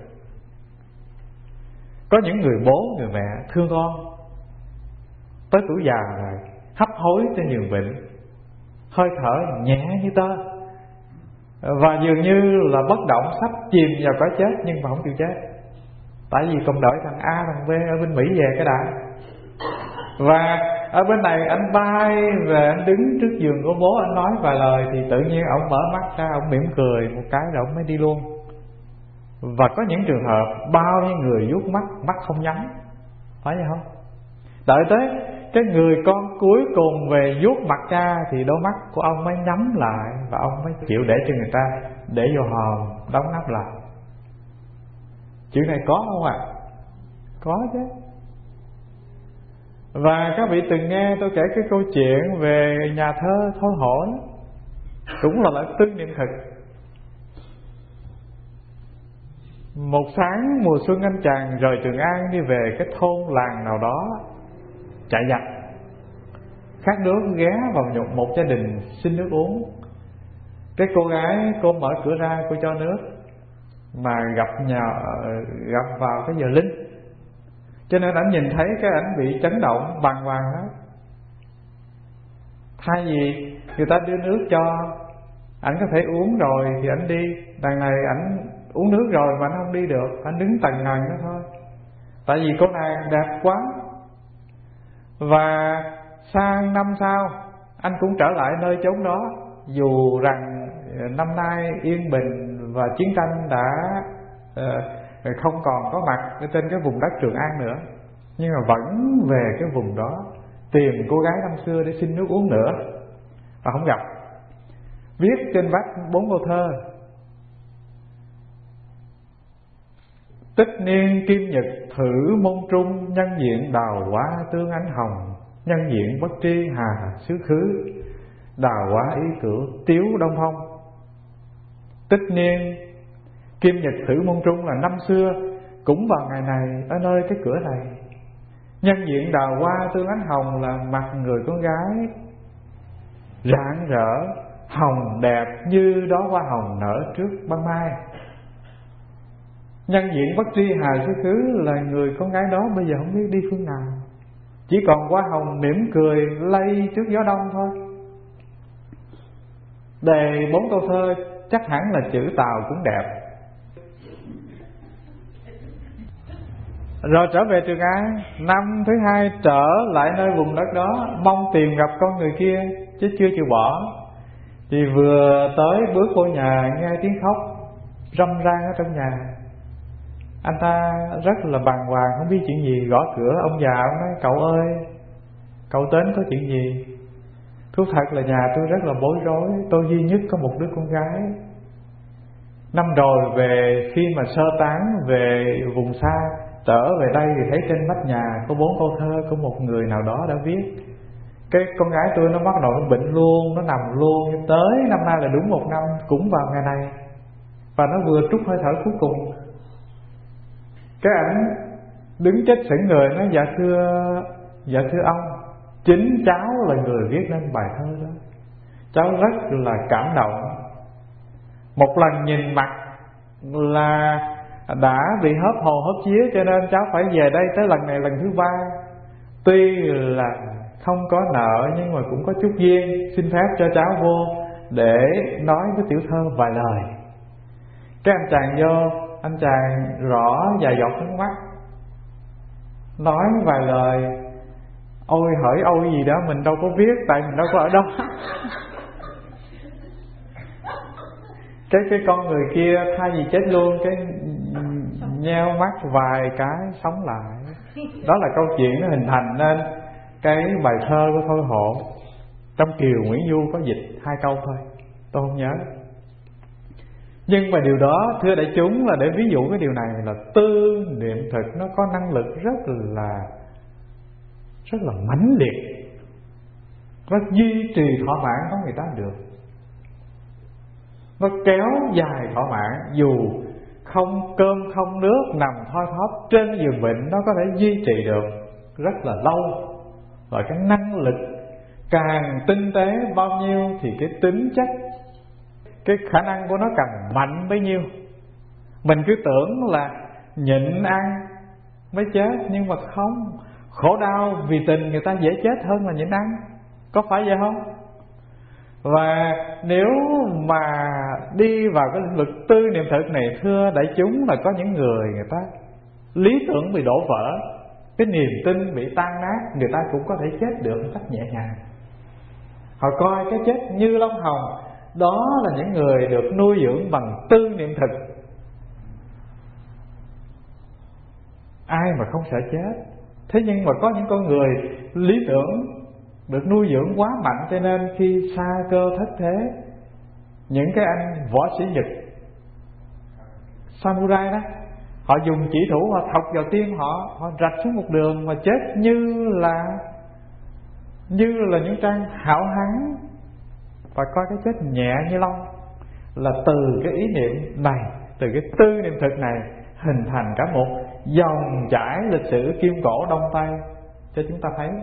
Có những người bố, người mẹ thương con, tới tuổi già rồi hấp hối trên giường bệnh, hơi thở nhẹ như tơ, và dường như là bất động, sắp chìm vào cõi chết, nhưng mà không chịu chết. Tại vì còn đợi thằng A thằng B ở bên Mỹ về cái đã. Và ở bên này anh bay về, anh đứng trước giường của bố, anh nói vài lời thì tự nhiên ông mở mắt ra, ông mỉm cười một cái rồi ông mới đi luôn. Và có những trường hợp bao nhiêu người vuốt mắt, mắt không nhắm, phải vậy không? Đợi tới cái người con cuối cùng về vuốt mặt cha thì đôi mắt của ông mới nhắm lại, và ông mới chịu để cho người ta để vô hòm đóng nắp lại. Chuyện này có không ạ? Có chứ. Và các vị từng nghe tôi kể cái câu chuyện về nhà thơ Thôi Hổ, cũng là loại tư niệm thực. Một sáng mùa xuân, anh chàng rời Trường An đi về cái thôn làng nào đó chạy giặc, khát nước ghé vào một gia đình xin nước uống. Cái cô gái cô mở cửa ra, cô cho nước, mà gặp vào cái giờ linh, cho nên ảnh nhìn thấy cái ảnh bị chấn động bàng hoàng hết. Thay vì người ta đưa nước cho ảnh có thể uống rồi thì ảnh đi, đằng này ảnh uống nước rồi mà anh không đi được, anh đứng tần ngần đó thôi. Tại vì cô nàng đẹp quá. Và sang năm sau anh cũng trở lại nơi chốn đó, dù rằng năm nay yên bình và chiến tranh đã không còn có mặt ở trên cái vùng đất Trường An nữa, nhưng mà vẫn về cái vùng đó tìm cô gái năm xưa để xin nước uống nữa, và không gặp. Viết trên vách 4 câu thơ: Tích niên kim nhật thử môn trung, nhân diện đào hoa tương ánh hồng, nhân diện bất tri hà xứ khứ. đào hóa ý cửu, tiếu đông phong. Tích niên kim nhật thử môn trung là năm xưa cũng vào ngày này ở nơi cái cửa này. Nhân diện đào hoa tương ánh hồng là mặt người con gái rạng rỡ hồng đẹp như đó hoa hồng nở trước ban mai. Nhân diện bất tri hài xứ khứ là người con gái đó bây giờ không biết đi phương nào, chỉ còn hoa hồng mỉm cười lay trước gió đông thôi. Đề 4 câu thơ chắc hẳn là chữ Tàu cũng đẹp. Rồi trở về Trường An, năm thứ 2 trở lại nơi vùng đất đó, mong tìm gặp con người kia chứ chưa chịu bỏ. Thì vừa tới bước vô nhà nghe tiếng khóc râm ran ở trong nhà. Anh ta rất là bàng hoàng không biết chuyện gì, gõ cửa. Ông già ông nói: "Cậu ơi, cậu đến có chuyện gì?" "Thú thật là nhà tôi rất là bối rối, tôi duy nhất có một đứa con gái. Năm rồi về khi mà sơ tán về vùng xa, trở về đây thì thấy trên vách nhà có 4 câu thơ của một người nào đó đã viết. Cái con gái tôi nó bắt đầu nó bệnh luôn, nó nằm luôn, tới năm nay là đúng 1 năm, cũng vào ngày này. Và nó vừa trút hơi thở cuối cùng." Cái ảnh đứng chết sững người nói: Dạ thưa ông, chính cháu là người viết nên bài thơ đó. Cháu rất là cảm động. Một lần nhìn mặt là đã bị hớp hồn hớp vía, cho nên cháu phải về đây tới lần này lần thứ 3. Tuy là không có nợ nhưng mà cũng có chút duyên, xin phép cho cháu vô để nói với tiểu thơ vài lời. Cái anh chàng vô, anh chàng rõ vài giọt nước mắt, nói vài lời. Ôi hỡi ôi gì đó mình đâu có viết, tại mình đâu có ở đó. Cái con người kia thay vì chết luôn, cái nheo mắt vài cái sống lại. Đó là câu chuyện nó hình thành nên cái bài thơ của Thôi Hộ. Trong Kiều Nguyễn Du có dịch 2 câu thôi, tôi không nhớ. Nhưng mà điều đó thưa đại chúng là để ví dụ cái điều này là tư niệm thực nó có năng lực rất là mãnh liệt, nó duy trì thỏa mãn của người ta được, nó kéo dài thỏa mãn. Dù không cơm không nước, nằm thoi thóp trên giường bệnh, nó có thể duy trì được rất là lâu. Và cái năng lực càng tinh tế bao nhiêu thì cái tính chất, cái khả năng của nó càng mạnh bấy nhiêu. Mình cứ tưởng là nhịn ăn mới chết, nhưng mà không. Khổ đau vì tình người ta dễ chết hơn là nhịn ăn, có phải vậy không? Và nếu mà đi vào cái lĩnh vực tư niệm thực này, thưa đại chúng, là có những người ta lý tưởng bị đổ vỡ, cái niềm tin bị tan nát, người ta cũng có thể chết được một cách nhẹ nhàng. Họ coi cái chết như lông hồng. Đó là những người được nuôi dưỡng bằng tư niệm thực. Ai mà không sợ chết. Thế nhưng mà có những con người lý tưởng được nuôi dưỡng quá mạnh, cho nên khi xa cơ thất thế, những cái anh võ sĩ Nhật samurai đó, họ dùng chỉ thủ, họ thọc vào tim họ rạch xuống một đường mà chết như là những trang hảo hán. Và coi cái chết nhẹ như lông là từ cái ý niệm này, từ cái tư niệm thực này hình thành cả một dòng chảy lịch sử kim cổ Đông Tây cho chúng ta thấy.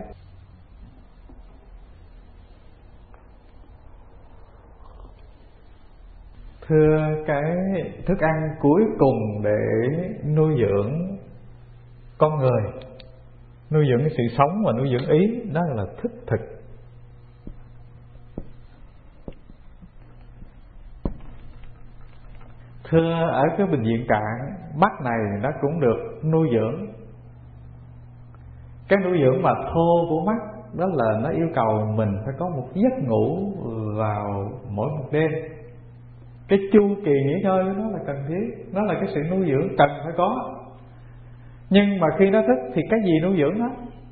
Thưa, cái thức ăn cuối cùng để nuôi dưỡng con người, nuôi dưỡng cái sự sống và nuôi dưỡng ý, đó là thức thực. Thưa, ở cái bệnh viện Cạn, mắt này nó cũng được nuôi dưỡng. Cái nuôi dưỡng mà thô của mắt đó là nó yêu cầu mình phải có một giấc ngủ vào mỗi một đêm. Cái chu kỳ nghỉ ngơi nó là cần thiết, nó là cái sự nuôi dưỡng cần phải có. Nhưng mà khi nó thức thì cái gì nuôi dưỡng nó?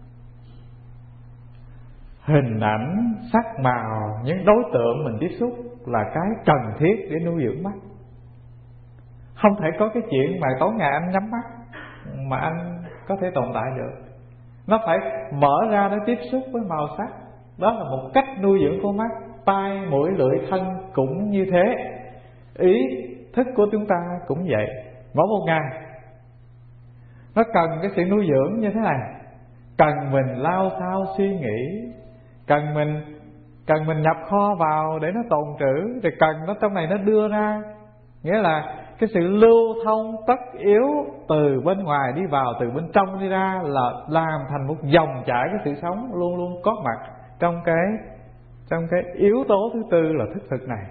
Hình ảnh, sắc màu, những đối tượng mình tiếp xúc là cái cần thiết để nuôi dưỡng mắt. Không thể có cái chuyện mà tối ngày anh nhắm mắt mà anh có thể tồn tại được. Nó phải mở ra để tiếp xúc với màu sắc. Đó là một cách nuôi dưỡng con mắt. tai mũi lưỡi thân cũng như thế. Ý thức của chúng ta cũng vậy. Mỗi một ngày nó cần cái sự nuôi dưỡng như thế này. Cần mình lao sao suy nghĩ, cần mình nhập kho vào để nó tồn trữ, rồi cần nó trong này nó đưa ra. Nghĩa là cái sự lưu thông tất yếu từ bên ngoài đi vào, từ bên trong đi ra, là làm thành một dòng chảy cái sự sống luôn luôn có mặt trong cái yếu tố thứ tư là thức thực này.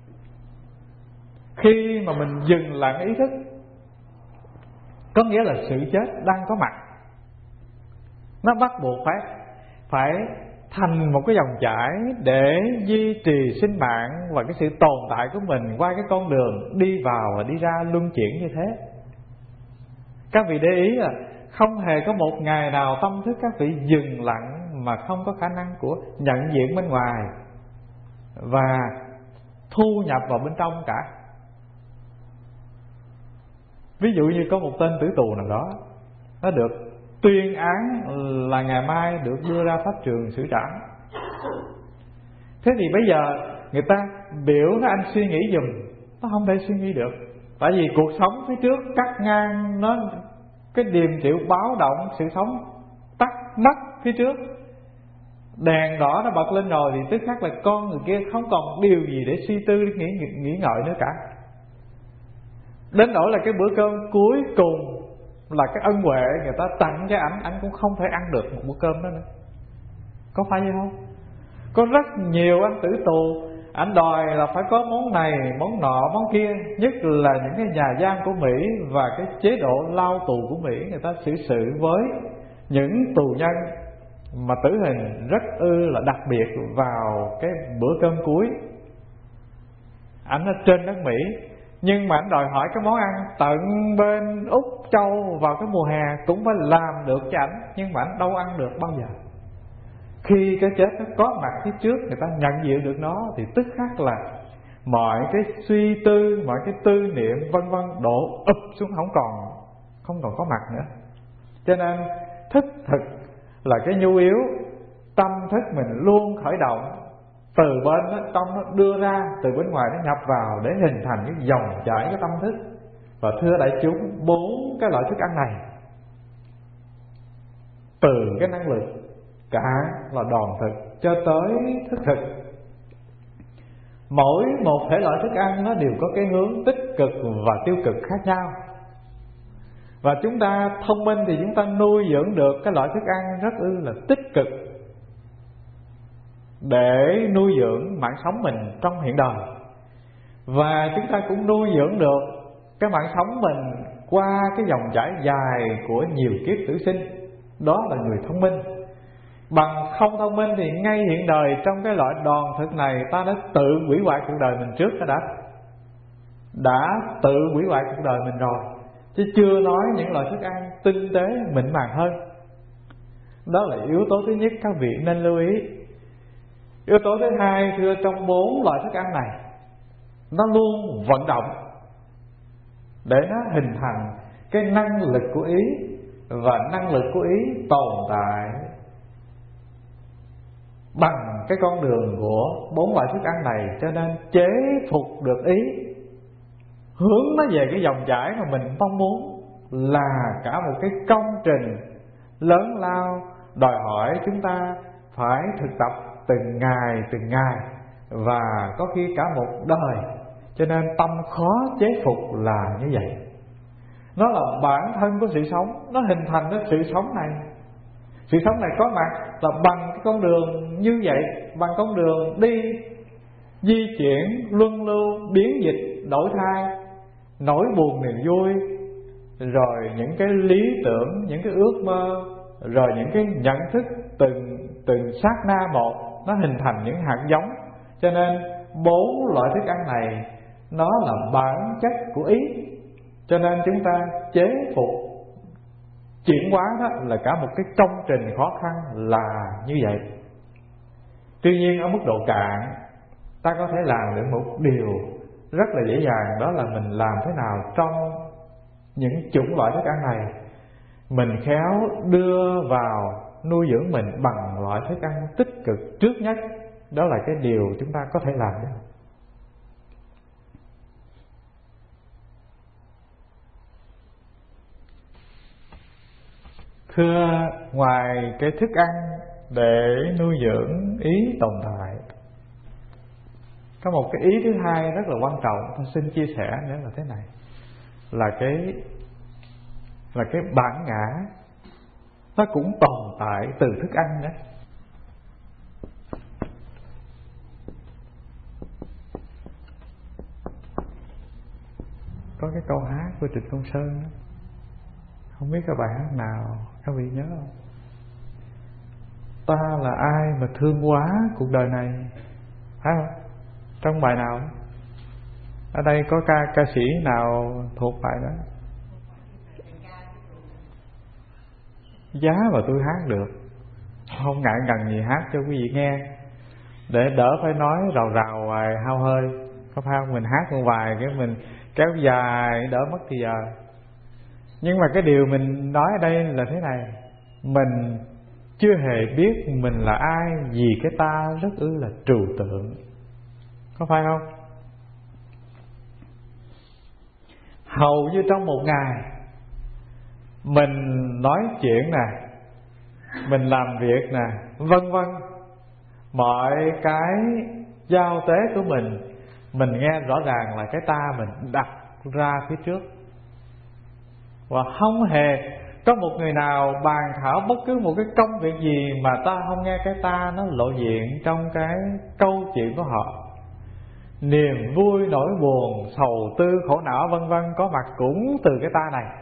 Khi mà mình dừng lặng ý thức, có nghĩa là sự chết đang có mặt. Nó bắt buộc phải thành một cái dòng chảy để duy trì sinh mạng và cái sự tồn tại của mình qua cái con đường đi vào và đi ra luân chuyển như thế. Các vị để ý là không hề có một ngày nào tâm thức các vị dừng lặng mà không có khả năng của nhận diện bên ngoài và thu nhập vào bên trong cả. Ví dụ như có một tên tử tù nào đó, nó được tuyên án là ngày mai được đưa ra pháp trường xử trảm. Thế thì bây giờ người ta biểu nó anh suy nghĩ giùm, nó không thể suy nghĩ được. Tại vì cuộc sống phía trước cắt ngang nó, cái điềm triệu báo động sự sống tắt mất phía trước. Đèn đỏ nó bật lên rồi thì tức khắc là con người kia không còn điều gì để suy tư, để nghĩ ngợi nữa cả. Đến nỗi là cái bữa cơm cuối cùng là cái ân huệ người ta tặng cho ảnh cũng không thể ăn được một bữa cơm đó nữa. Có phải vậy không? Có rất nhiều anh tử tù, ảnh đòi là phải có món này, món nọ, món kia. Nhất là những cái nhà giam của Mỹ và cái chế độ lao tù của Mỹ, người ta xử sự với những tù nhân mà tử hình rất là đặc biệt vào cái bữa cơm cuối. Ảnh ở trên đất Mỹ, nhưng mà anh đòi hỏi cái món ăn tận bên Úc Châu vào cái mùa hè cũng phải làm được cho ảnh, nhưng mà anh đâu ăn được bao giờ. Khi cái chết nó có mặt phía trước, người ta nhận diện được nó thì tức khắc là mọi cái suy tư, mọi cái tư niệm vân vân đổ ập xuống, không còn có mặt nữa. Cho nên thức thực là cái nhu yếu, tâm thức mình luôn khởi động, từ bên đó, trong nó đưa ra, từ bên ngoài nó nhập vào để hình thành cái dòng chảy cái tâm thức. Và thưa đại chúng, 4 cái loại thức ăn này, từ cái năng lực cả là đòn thực cho tới thức thực, mỗi một thể loại thức ăn nó đều có cái hướng tích cực và tiêu cực khác nhau. Và chúng ta thông minh thì chúng ta nuôi dưỡng được cái loại thức ăn rất là tích cực để nuôi dưỡng mạng sống mình trong hiện đời. Và chúng ta cũng nuôi dưỡng được cái mạng sống mình qua cái dòng chảy dài của nhiều kiếp tử sinh. Đó là người thông minh. Bằng không thông minh thì ngay hiện đời trong cái loại đòn thực này, ta đã tự hủy hoại cuộc đời mình trước, đã tự hủy hoại cuộc đời mình rồi, chứ chưa nói những loại thức ăn tinh tế mịn màng hơn. Đó là yếu tố thứ nhất các vị nên lưu ý. Yếu tố thứ hai, thưa, trong 4 loại thức ăn này, nó luôn vận động để nó hình thành cái năng lực của ý, và năng lực của ý tồn tại bằng cái con đường của 4 loại thức ăn này. Cho nên chế phục được ý, hướng nó về cái dòng chảy mà mình mong muốn, là cả một cái công trình lớn lao, đòi hỏi chúng ta phải thực tập từng ngày, và có khi cả một đời. Cho nên tâm khó chế phục là như vậy. Nó là bản thân của sự sống, nó hình thành cái sự sống này. Sự sống này có mặt là bằng cái con đường như vậy, bằng con đường đi, di chuyển, luân lưu, biến dịch, đổi thay, nỗi buồn niềm vui, rồi những cái lý tưởng, những cái ước mơ, rồi những cái nhận thức từng sát na một, nó hình thành những hạt giống. Cho nên 4 loại thức ăn này nó là bản chất của ý. Cho nên chúng ta chế phục, chuyển hóa đó là cả một cái công trình khó khăn là như vậy. Tuy nhiên ở mức độ cạn, ta có thể làm được một điều rất là dễ dàng. Đó là mình làm thế nào trong những chủng loại thức ăn này, mình khéo đưa vào nuôi dưỡng mình bằng loại thức ăn tích cực trước nhất. Đó là cái điều chúng ta có thể làm được. Thưa, ngoài cái thức ăn để nuôi dưỡng ý tồn tại, có một cái ý thứ hai rất là quan trọng tôi xin chia sẻ nữa là thế này, là cái bản ngã nó cũng tồn tại từ thức ăn đó. Có cái câu hát của Trịnh Công Sơn đó, không biết cái bài hát nào các vị nhớ không? Ta là ai mà thương quá cuộc đời này, phải không? Trong bài nào? Ở đây có ca sĩ nào thuộc bài đó? Giá mà tôi hát được, không ngại ngần gì hát cho quý vị nghe, để đỡ phải nói rào rào hoài hao hơi, có phải không? Mình hát một vài cái mình kéo dài đỡ mất thì giờ. Nhưng mà cái điều mình nói ở đây là thế này, mình chưa hề biết mình là ai vì cái ta rất là trừu tượng, có phải không? Hầu như trong một ngày mình nói chuyện nè, mình làm việc nè, vân vân, mọi cái giao tế của mình nghe rõ ràng là cái ta mình đặt ra phía trước, và không hề có một người nào bàn thảo bất cứ một cái công việc gì mà ta không nghe cái ta nó lộ diện trong cái câu chuyện của họ. Niềm vui, nỗi buồn, sầu tư, khổ não vân vân có mặt cũng từ cái ta này.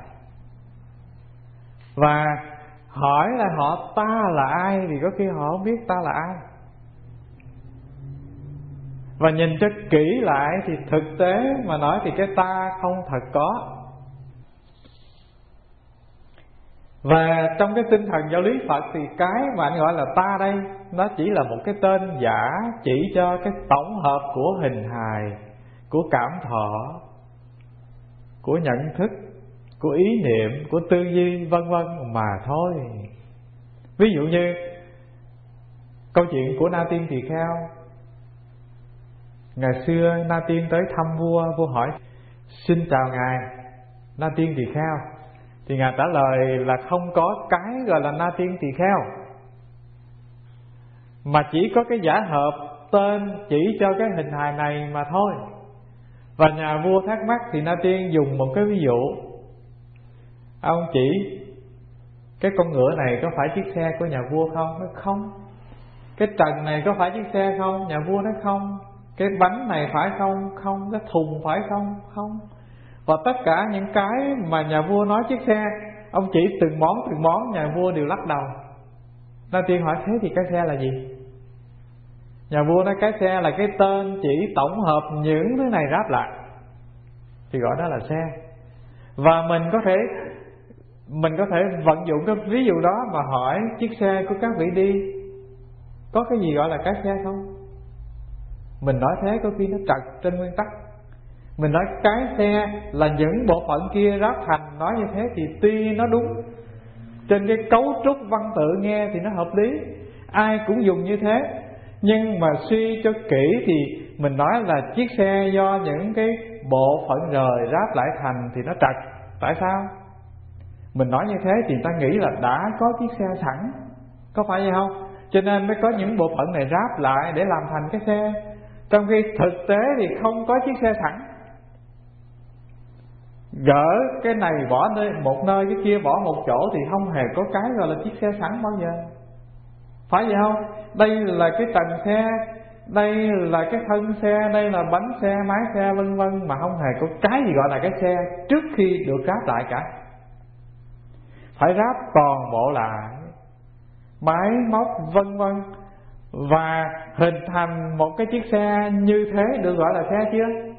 Và hỏi là họ ta là ai thì có khi họ không biết ta là ai. Và nhìn cho kỹ lại thì thực tế mà nói thì cái ta không thật có. Và trong cái tinh thần giáo lý Phật thì cái mà anh gọi là ta đây, nó chỉ là một cái tên giả chỉ cho cái tổng hợp của hình hài, của cảm thọ, của nhận thức, của ý niệm, của tư duy vân vân mà thôi. Ví dụ như câu chuyện của Na Tiên Tỳ Kheo. Ngày xưa Na Tiên tới thăm vua, vua hỏi xin chào ngài Na Tiên Tỳ Kheo, thì ngài trả lời là không có cái gọi là Na Tiên Tỳ Kheo, mà chỉ có cái giả hợp tên chỉ cho cái hình hài này mà thôi. Và nhà vua thắc mắc thì Na Tiên dùng một cái ví dụ. Ông chỉ cái con ngựa này có phải chiếc xe của nhà vua không? Nói không. Cái trần này có phải chiếc xe không? Nhà vua nói không. Cái bánh này phải không? Không. Cái thùng phải không? Không. Và tất cả những cái mà nhà vua nói chiếc xe, ông chỉ từng món nhà vua đều lắc đầu. Na Tiên hỏi thế thì cái xe là gì? Nhà vua nói cái xe là cái tên chỉ tổng hợp những thứ này ráp lại thì gọi đó là xe. Và mình có thể vận dụng cái ví dụ đó mà hỏi chiếc xe của các vị đi có cái gì gọi là cái xe không? Mình nói thế có khi nó trật trên nguyên tắc. Mình nói cái xe là những bộ phận kia ráp thành, nói như thế thì tuy nó đúng, trên cái cấu trúc văn tự nghe thì nó hợp lý, ai cũng dùng như thế. Nhưng mà suy cho kỹ thì mình nói là chiếc xe do những cái bộ phận rời ráp lại thành thì nó trật. Tại sao? Mình nói như thế thì ta nghĩ là đã có chiếc xe sẵn, có phải vậy không? Cho nên mới có những bộ phận này ráp lại để làm thành cái xe, trong khi thực tế thì không có chiếc xe sẵn. Gỡ cái này bỏ một nơi, cái kia bỏ một chỗ thì không hề có cái gọi là chiếc xe sẵn bao giờ. Phải vậy không? Đây là cái trần xe, đây là cái thân xe, đây là bánh xe, máy xe vân vân, mà không hề có cái gì gọi là cái xe trước khi được ráp lại cả. Phải ráp toàn bộ lại, máy móc vân vân, và hình thành một cái chiếc xe như thế được gọi là xe chưa?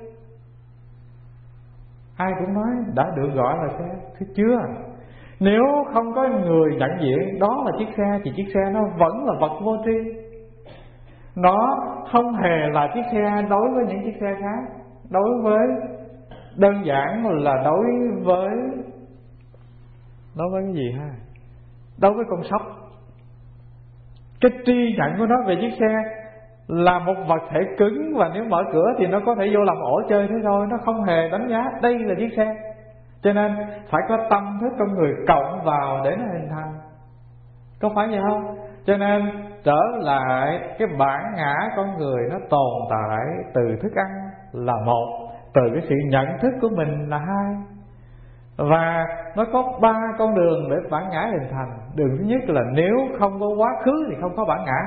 Ai cũng nói đã được gọi là xe, thứ chưa? Nếu không có người nhận diện đó là chiếc xe thì chiếc xe nó vẫn là vật vô tri. Nó không hề là chiếc xe đối với những chiếc xe khác. Đối với đơn giản là đối với cái gì ha? Đối với con sóc, cái tri nhận của nó về chiếc xe là một vật thể cứng, và nếu mở cửa thì nó có thể vô làm ổ chơi thế thôi, nó không hề đánh giá đây là chiếc xe. Cho nên phải có tâm thức con người cộng vào để nó hình thành, có phải vậy không? Cho nên trở lại cái bản ngã con người nó tồn tại từ thức ăn là một, từ cái sự nhận thức của mình là hai, và nó có ba con đường để bản ngã hình thành. Đường thứ nhất là nếu không có quá khứ thì không có bản ngã.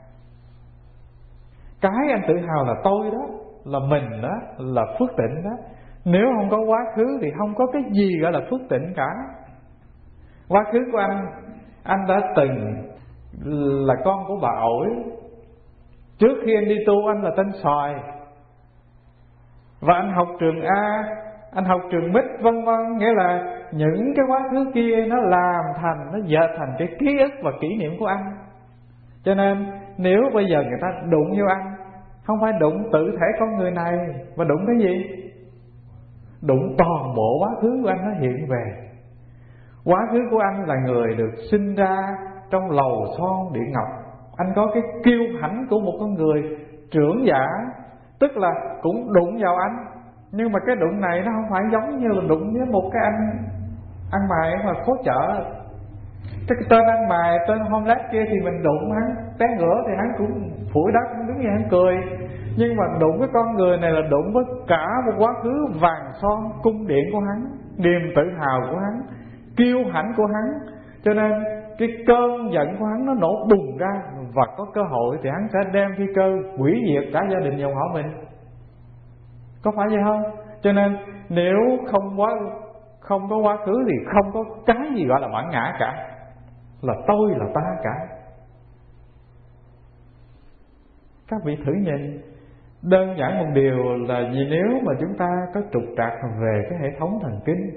Cái anh tự hào là tôi đó, là mình đó, là phước tịnh đó. Nếu không có quá khứ thì không có cái gì gọi là phước tịnh cả. Quá khứ của anh đã từng là con của bà ổi. Trước khi anh đi tu anh là tên Xoài, và anh học trường A, anh học trường Bích vân vân. Nghĩa là những cái quá khứ kia nó làm thành, nó dệt thành cái ký ức và kỷ niệm của anh. Cho nên nếu bây giờ người ta đụng vô anh, không phải đụng tự thể con người này, mà đụng cái gì? Đụng toàn bộ quá khứ của anh nó hiện về. Quá khứ của anh là người được sinh ra trong lầu son địa ngọc. Anh có cái kiêu hãnh của một con người trưởng giả, tức là cũng đụng vào anh. Nhưng mà cái đụng này nó không phải giống như là đụng với một cái anh ăn mày mà phố chợ. Cái tên ăn mày, tên homeless kia thì mình đụng hắn té ngửa thì hắn cũng phủi đất, hắn đứng như hắn cười. Nhưng mà đụng với con người này là đụng với cả một quá khứ vàng son cung điện của hắn, niềm tự hào của hắn, kiêu hãnh của hắn. Cho nên cái cơn giận của hắn nó nổ bùng ra, và có cơ hội thì hắn sẽ đem phi cơ hủy diệt cả gia đình dòng họ mình. Có phải vậy không? Cho nên nếu không có quá khứ thì không có cái gì gọi là bản ngã cả, là tôi là ta cả. Các vị thử nhìn, đơn giản một điều là vì nếu mà chúng ta có trục trặc về cái hệ thống thần kinh,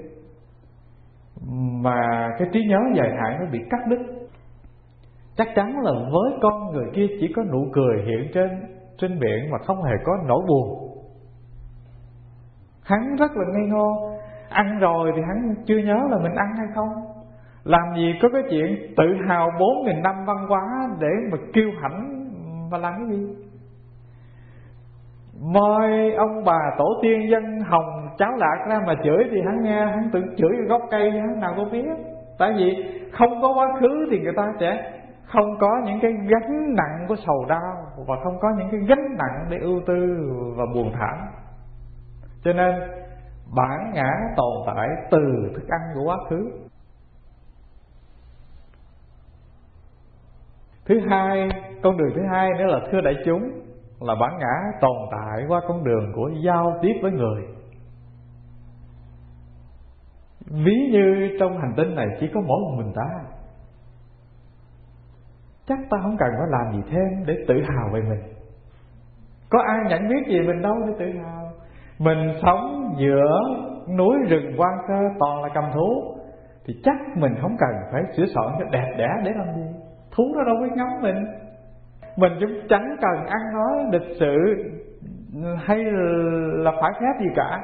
mà cái trí nhớ dài hạn nó bị cắt đứt, chắc chắn là với con người kia chỉ có nụ cười hiện trên miệng mà không hề có nỗi buồn. Hắn rất là ngây ngô, ăn rồi thì hắn chưa nhớ là mình ăn hay không. Làm gì có cái chuyện tự hào 4.000 năm văn hóa để mà kiêu hãnh mà làm cái gì? Mời ông bà tổ tiên dân hồng cháo lạc ra mà chửi thì hắn nghe, hắn tự chửi cái gốc cây, hắn nào có biết. Tại vì không có quá khứ thì người ta sẽ không có những cái gánh nặng của sầu đau, và không có những cái gánh nặng để ưu tư và buồn thảm. Cho nên bản ngã tồn tại từ thức ăn của quá khứ. Thứ hai, con đường thứ hai nữa là thưa đại chúng, là bản ngã tồn tại qua con đường của giao tiếp với người. Ví như trong hành tinh này chỉ có mỗi một mình ta, chắc ta không cần phải làm gì thêm để tự hào về mình. Có ai nhận biết gì mình đâu để tự hào. Mình sống giữa núi rừng hoang sơ toàn là cầm thú, thì chắc mình không cần phải sửa soạn cho đẹp đẽ để làm gì. Thú nó đâu biết ngắm mình. Mình cũng chẳng cần ăn nói lịch sự hay là phải phép gì cả.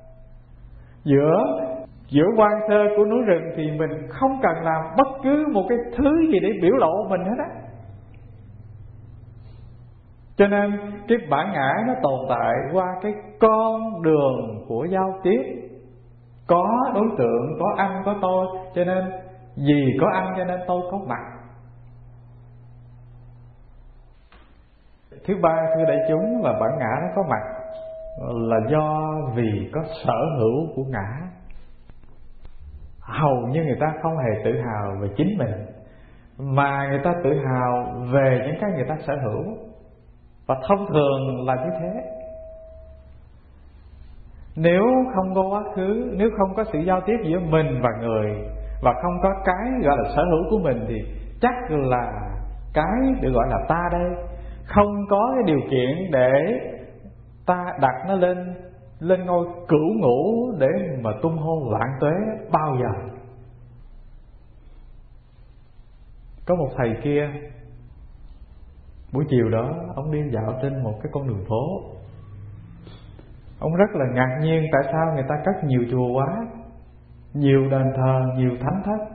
Giữa hoang sơ của núi rừng thì mình không cần làm bất cứ một cái thứ gì để biểu lộ mình hết á. Cho nên cái bản ngã nó tồn tại qua cái con đường của giao tiếp. Có đối tượng, có anh, có tôi, cho nên vì có anh cho nên tôi có mặt. Thứ ba, thưa đại chúng, là bản ngã nó có mặt là do vì có sở hữu của ngã. Hầu như người ta không hề tự hào về chính mình, mà người ta tự hào về những cái người ta sở hữu. Và thông thường là như thế. Nếu không có quá khứ, nếu không có sự giao tiếp giữa mình và người, và không có cái gọi là sở hữu của mình, thì chắc là cái được gọi là ta đây không có cái điều kiện để ta đặt nó lên ngôi cửu ngũ để mà tung hô vạn tuế bao giờ. Có một thầy kia, buổi chiều đó ông đi dạo trên một cái con đường phố. Ông rất là ngạc nhiên tại sao người ta cất nhiều chùa quá, nhiều đền thờ, nhiều thánh thất.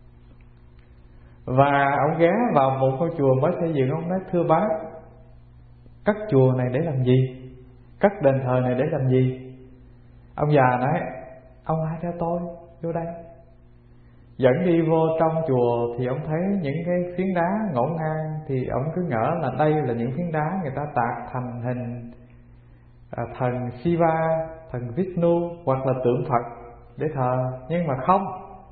Và ông ghé vào một ngôi chùa mới xây dựng. Ông nói: thưa bác, Cất chùa này để làm gì? Cất đền thờ này để làm gì? Ông già nói: ông hãy theo tôi vô đây. Dẫn đi vô trong chùa thì ông thấy những cái phiến đá ngổn ngang, thì ông cứ ngỡ là đây là những phiến đá người ta tạc thành hình thần Shiva, thần Vishnu hoặc là tượng Phật để thờ. Nhưng mà không,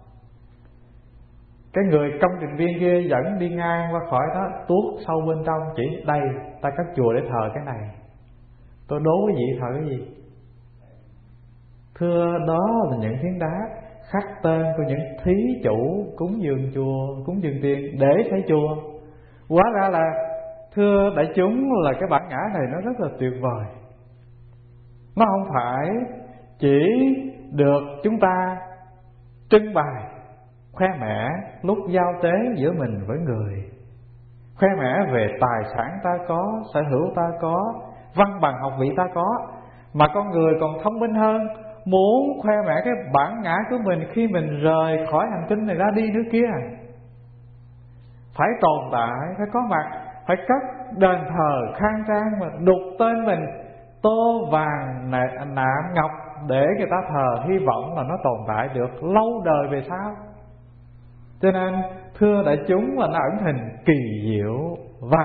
cái người công trình viên kia dẫn đi ngang qua khỏi đó, tuốt sâu bên trong, chỉ đây ta cất chùa để thờ cái này. Tôi đố quý vị thờ cái gì? Thưa, đó là những phiến đá khắc tên của những thí chủ cúng dường chùa, cúng dường tiền để xây chùa. Hóa ra là, thưa đại chúng, là cái bản ngã này nó rất là tuyệt vời. Nó không phải chỉ được chúng ta trưng bày khoe mẽ lúc giao tế giữa mình với người, khoe mẽ về tài sản ta có, sở hữu ta có, văn bằng học vị ta có, mà con người còn thông minh hơn, muốn khoe mẽ cái bản ngã của mình khi mình rời khỏi hành tinh này ra đi nữa kia. Phải tồn tại, phải có mặt, phải cất đền thờ khang trang mà đục tên mình tô vàng nạm ngọc để người ta thờ, hy vọng là nó tồn tại được lâu đời về sau. Cho nên thưa đại chúng, là nó ẩn hình kỳ diệu, và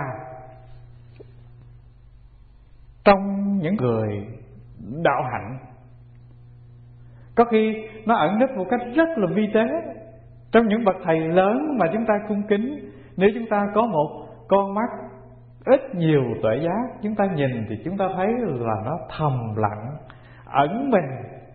trong những người đạo hạnh có khi nó ẩn nấp một cách rất là vi tế. Trong những bậc thầy lớn mà chúng ta cung kính, nếu chúng ta có một con mắt ít nhiều tuệ giác, chúng ta nhìn thì chúng ta thấy là nó thầm lặng, ẩn mình,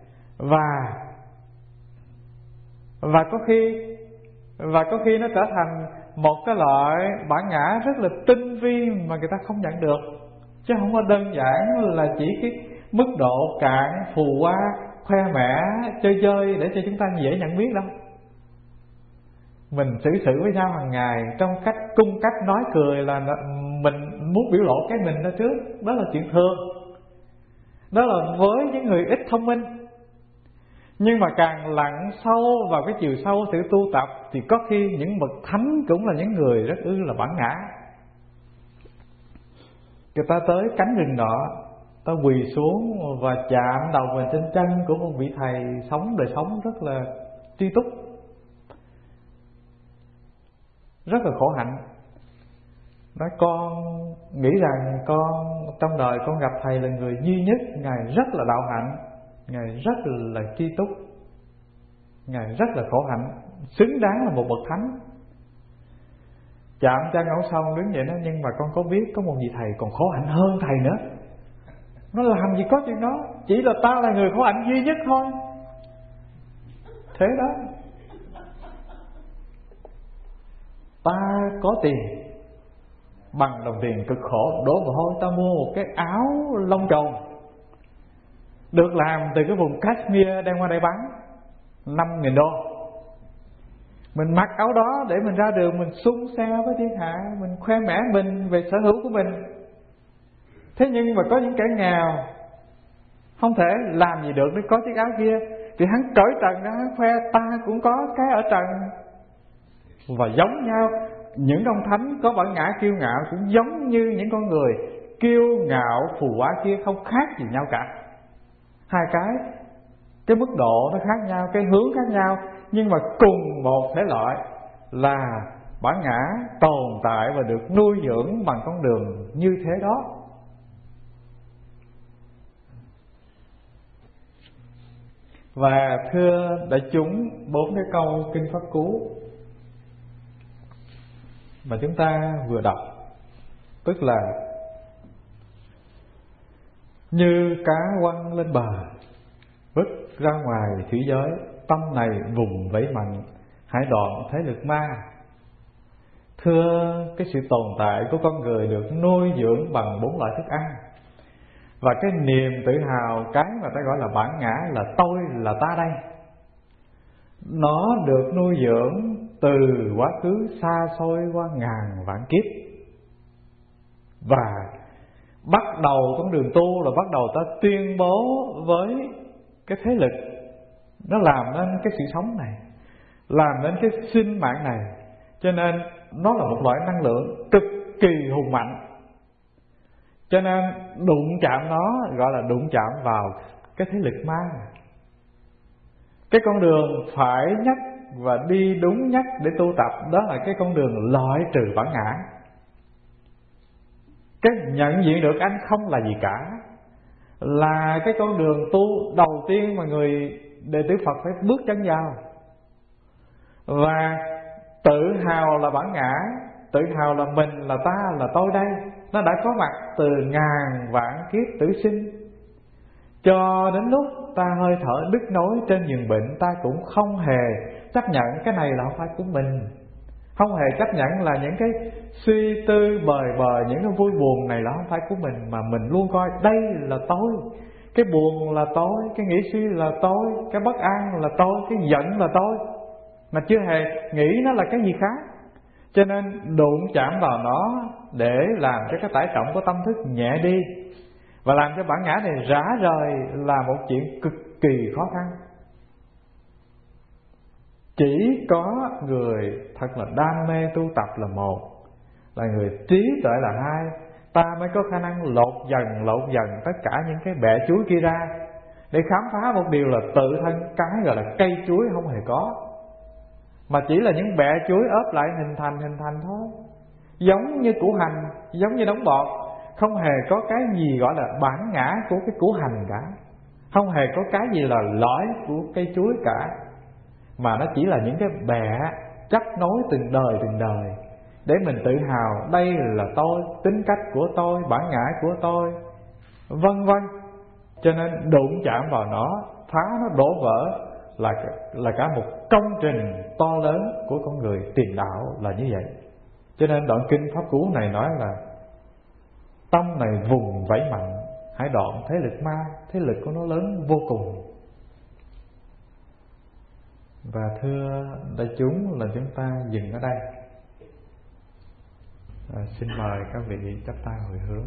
và có khi nó trở thành một cái loại bản ngã rất là tinh vi mà người ta không nhận được, chứ không có đơn giản là chỉ cái mức độ cạn phù hoa khoe mẽ chơi để cho chúng ta dễ nhận biết đâu. Mình xử sự với nhau hàng ngày trong cách cung cách nói cười là mình muốn biểu lộ cái mình ra trước, đó là chuyện thường, đó là với những người ít thông minh. Nhưng mà càng lặn sâu vào cái chiều sâu sự tu tập thì có khi những bậc thánh cũng là những người rất là bản ngã. Người ta tới cánh rừng nọ, ta quỳ xuống và chạm đầu mình trên chân của một vị thầy sống đời sống rất là tri túc, rất là khổ hạnh. Nói con nghĩ rằng con trong đời con gặp thầy là người duy nhất, ngài rất là đạo hạnh, ngài rất là tri túc, ngài rất là khổ hạnh, xứng đáng là một bậc thánh. Chạm chân ổng xong đứng vậy đó, nhưng mà con có biết có một vị thầy còn khổ hạnh hơn thầy nữa. Nó làm gì có chuyện đó, chỉ là ta là người khổ hạnh duy nhất thôi. Thế đó, ta có tiền, bằng đồng tiền cực khổ đổ mồ hôi, ta mua một cái áo lông trồn được làm từ cái vùng Kashmir đem qua đây bán 5.000 đô. Mình mặc áo đó để mình ra đường, mình xung xe với thiên hạ, mình khoe mẽ mình về sở hữu của mình. Thế nhưng mà có những kẻ nghèo không thể làm gì được để có chiếc áo kia, thì hắn cởi trần ra, hắn khoe ta cũng có cái ở trần. Và giống nhau, những ông thánh có bản ngã kiêu ngạo cũng giống như những con người kiêu ngạo phù hóa kia, không khác gì nhau cả. Hai cái mức độ nó khác nhau, cái hướng khác nhau, nhưng mà cùng một thể loại là bản ngã tồn tại và được nuôi dưỡng bằng con đường như thế đó. Và thưa đại chúng, 4 cái câu kinh Pháp Cú mà chúng ta vừa đọc, tức là như cá quăng lên bờ, vứt ra ngoài thủy giới, tâm này vùng vẫy mạnh, hãy đoạn thế lực ma. Thưa, cái sự tồn tại của con người được nuôi dưỡng bằng 4 loại thức ăn, và cái niềm tự hào, cái mà ta gọi là bản ngã, là tôi, là ta đây, nó được nuôi dưỡng từ quá khứ xa xôi qua ngàn vạn kiếp. Và bắt đầu con đường tu là bắt đầu ta tuyên bố với cái thế lực nó làm nên cái sự sống này, làm nên cái sinh mạng này. Cho nên nó là một loại năng lượng cực kỳ hùng mạnh. Cho nên đụng chạm nó gọi là đụng chạm vào cái thế lực ma. Cái con đường phải nhất và đi đúng nhất để tu tập, đó là cái con đường loại trừ bản ngã. Cái nhận diện được anh không là gì cả, là cái con đường tu đầu tiên mà người đệ tử Phật phải bước chân vào. Và tự hào là bản ngã, tự hào là mình, là ta, là tôi đây, nó đã có mặt từ ngàn vạn kiếp tử sinh. Cho đến lúc ta hơi thở đứt nối trên giường bệnh, ta cũng không hề chấp nhận cái này là không phải của mình, không hề chấp nhận là những cái suy tư bời bời, những cái vui buồn này là không phải của mình, mà mình luôn coi đây là tôi. Cái buồn là tôi, cái nghĩ suy là tôi, cái bất an là tôi, cái giận là tôi, mà chưa hề nghĩ nó là cái gì khác. Cho nên đụng chạm vào nó để làm cho cái tải trọng của tâm thức nhẹ đi, và làm cho bản ngã này rã rời là một chuyện cực kỳ khó khăn. Chỉ có người thật là đam mê tu tập là một, là người trí tuệ là hai, ta mới có khả năng lột dần tất cả những cái bẹ chuối kia ra, để khám phá một điều là tự thân cái gọi là cây chuối không hề có, mà chỉ là những bẹ chuối ốp lại hình thành thôi. Giống như củ hành, giống như đống bọt, không hề có cái gì gọi là bản ngã của cái củ hành cả, không hề có cái gì là lõi của cây chuối cả, mà nó chỉ là những cái bẹ chấp nối từng đời để mình tự hào đây là tôi, tính cách của tôi, bản ngã của tôi, vân vân. Cho nên đụng chạm vào nó, phá nó đổ vỡ là cả một công trình to lớn của con người tìm đạo là như vậy. Cho nên đoạn kinh Pháp Cú này nói là tâm này vùng vẫy mạnh, hãy đoạn thế lực ma, thế lực của nó lớn vô cùng. Và thưa đại chúng là chúng ta dừng ở đây. Xin mời các vị chắp tay hồi hướng.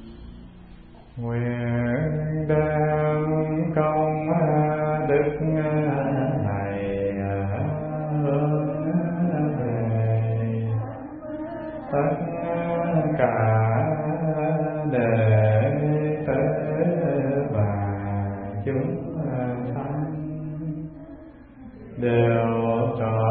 Nguyện đem công đức này hướng về tất cả đệ tử và chúng sanh đều trọn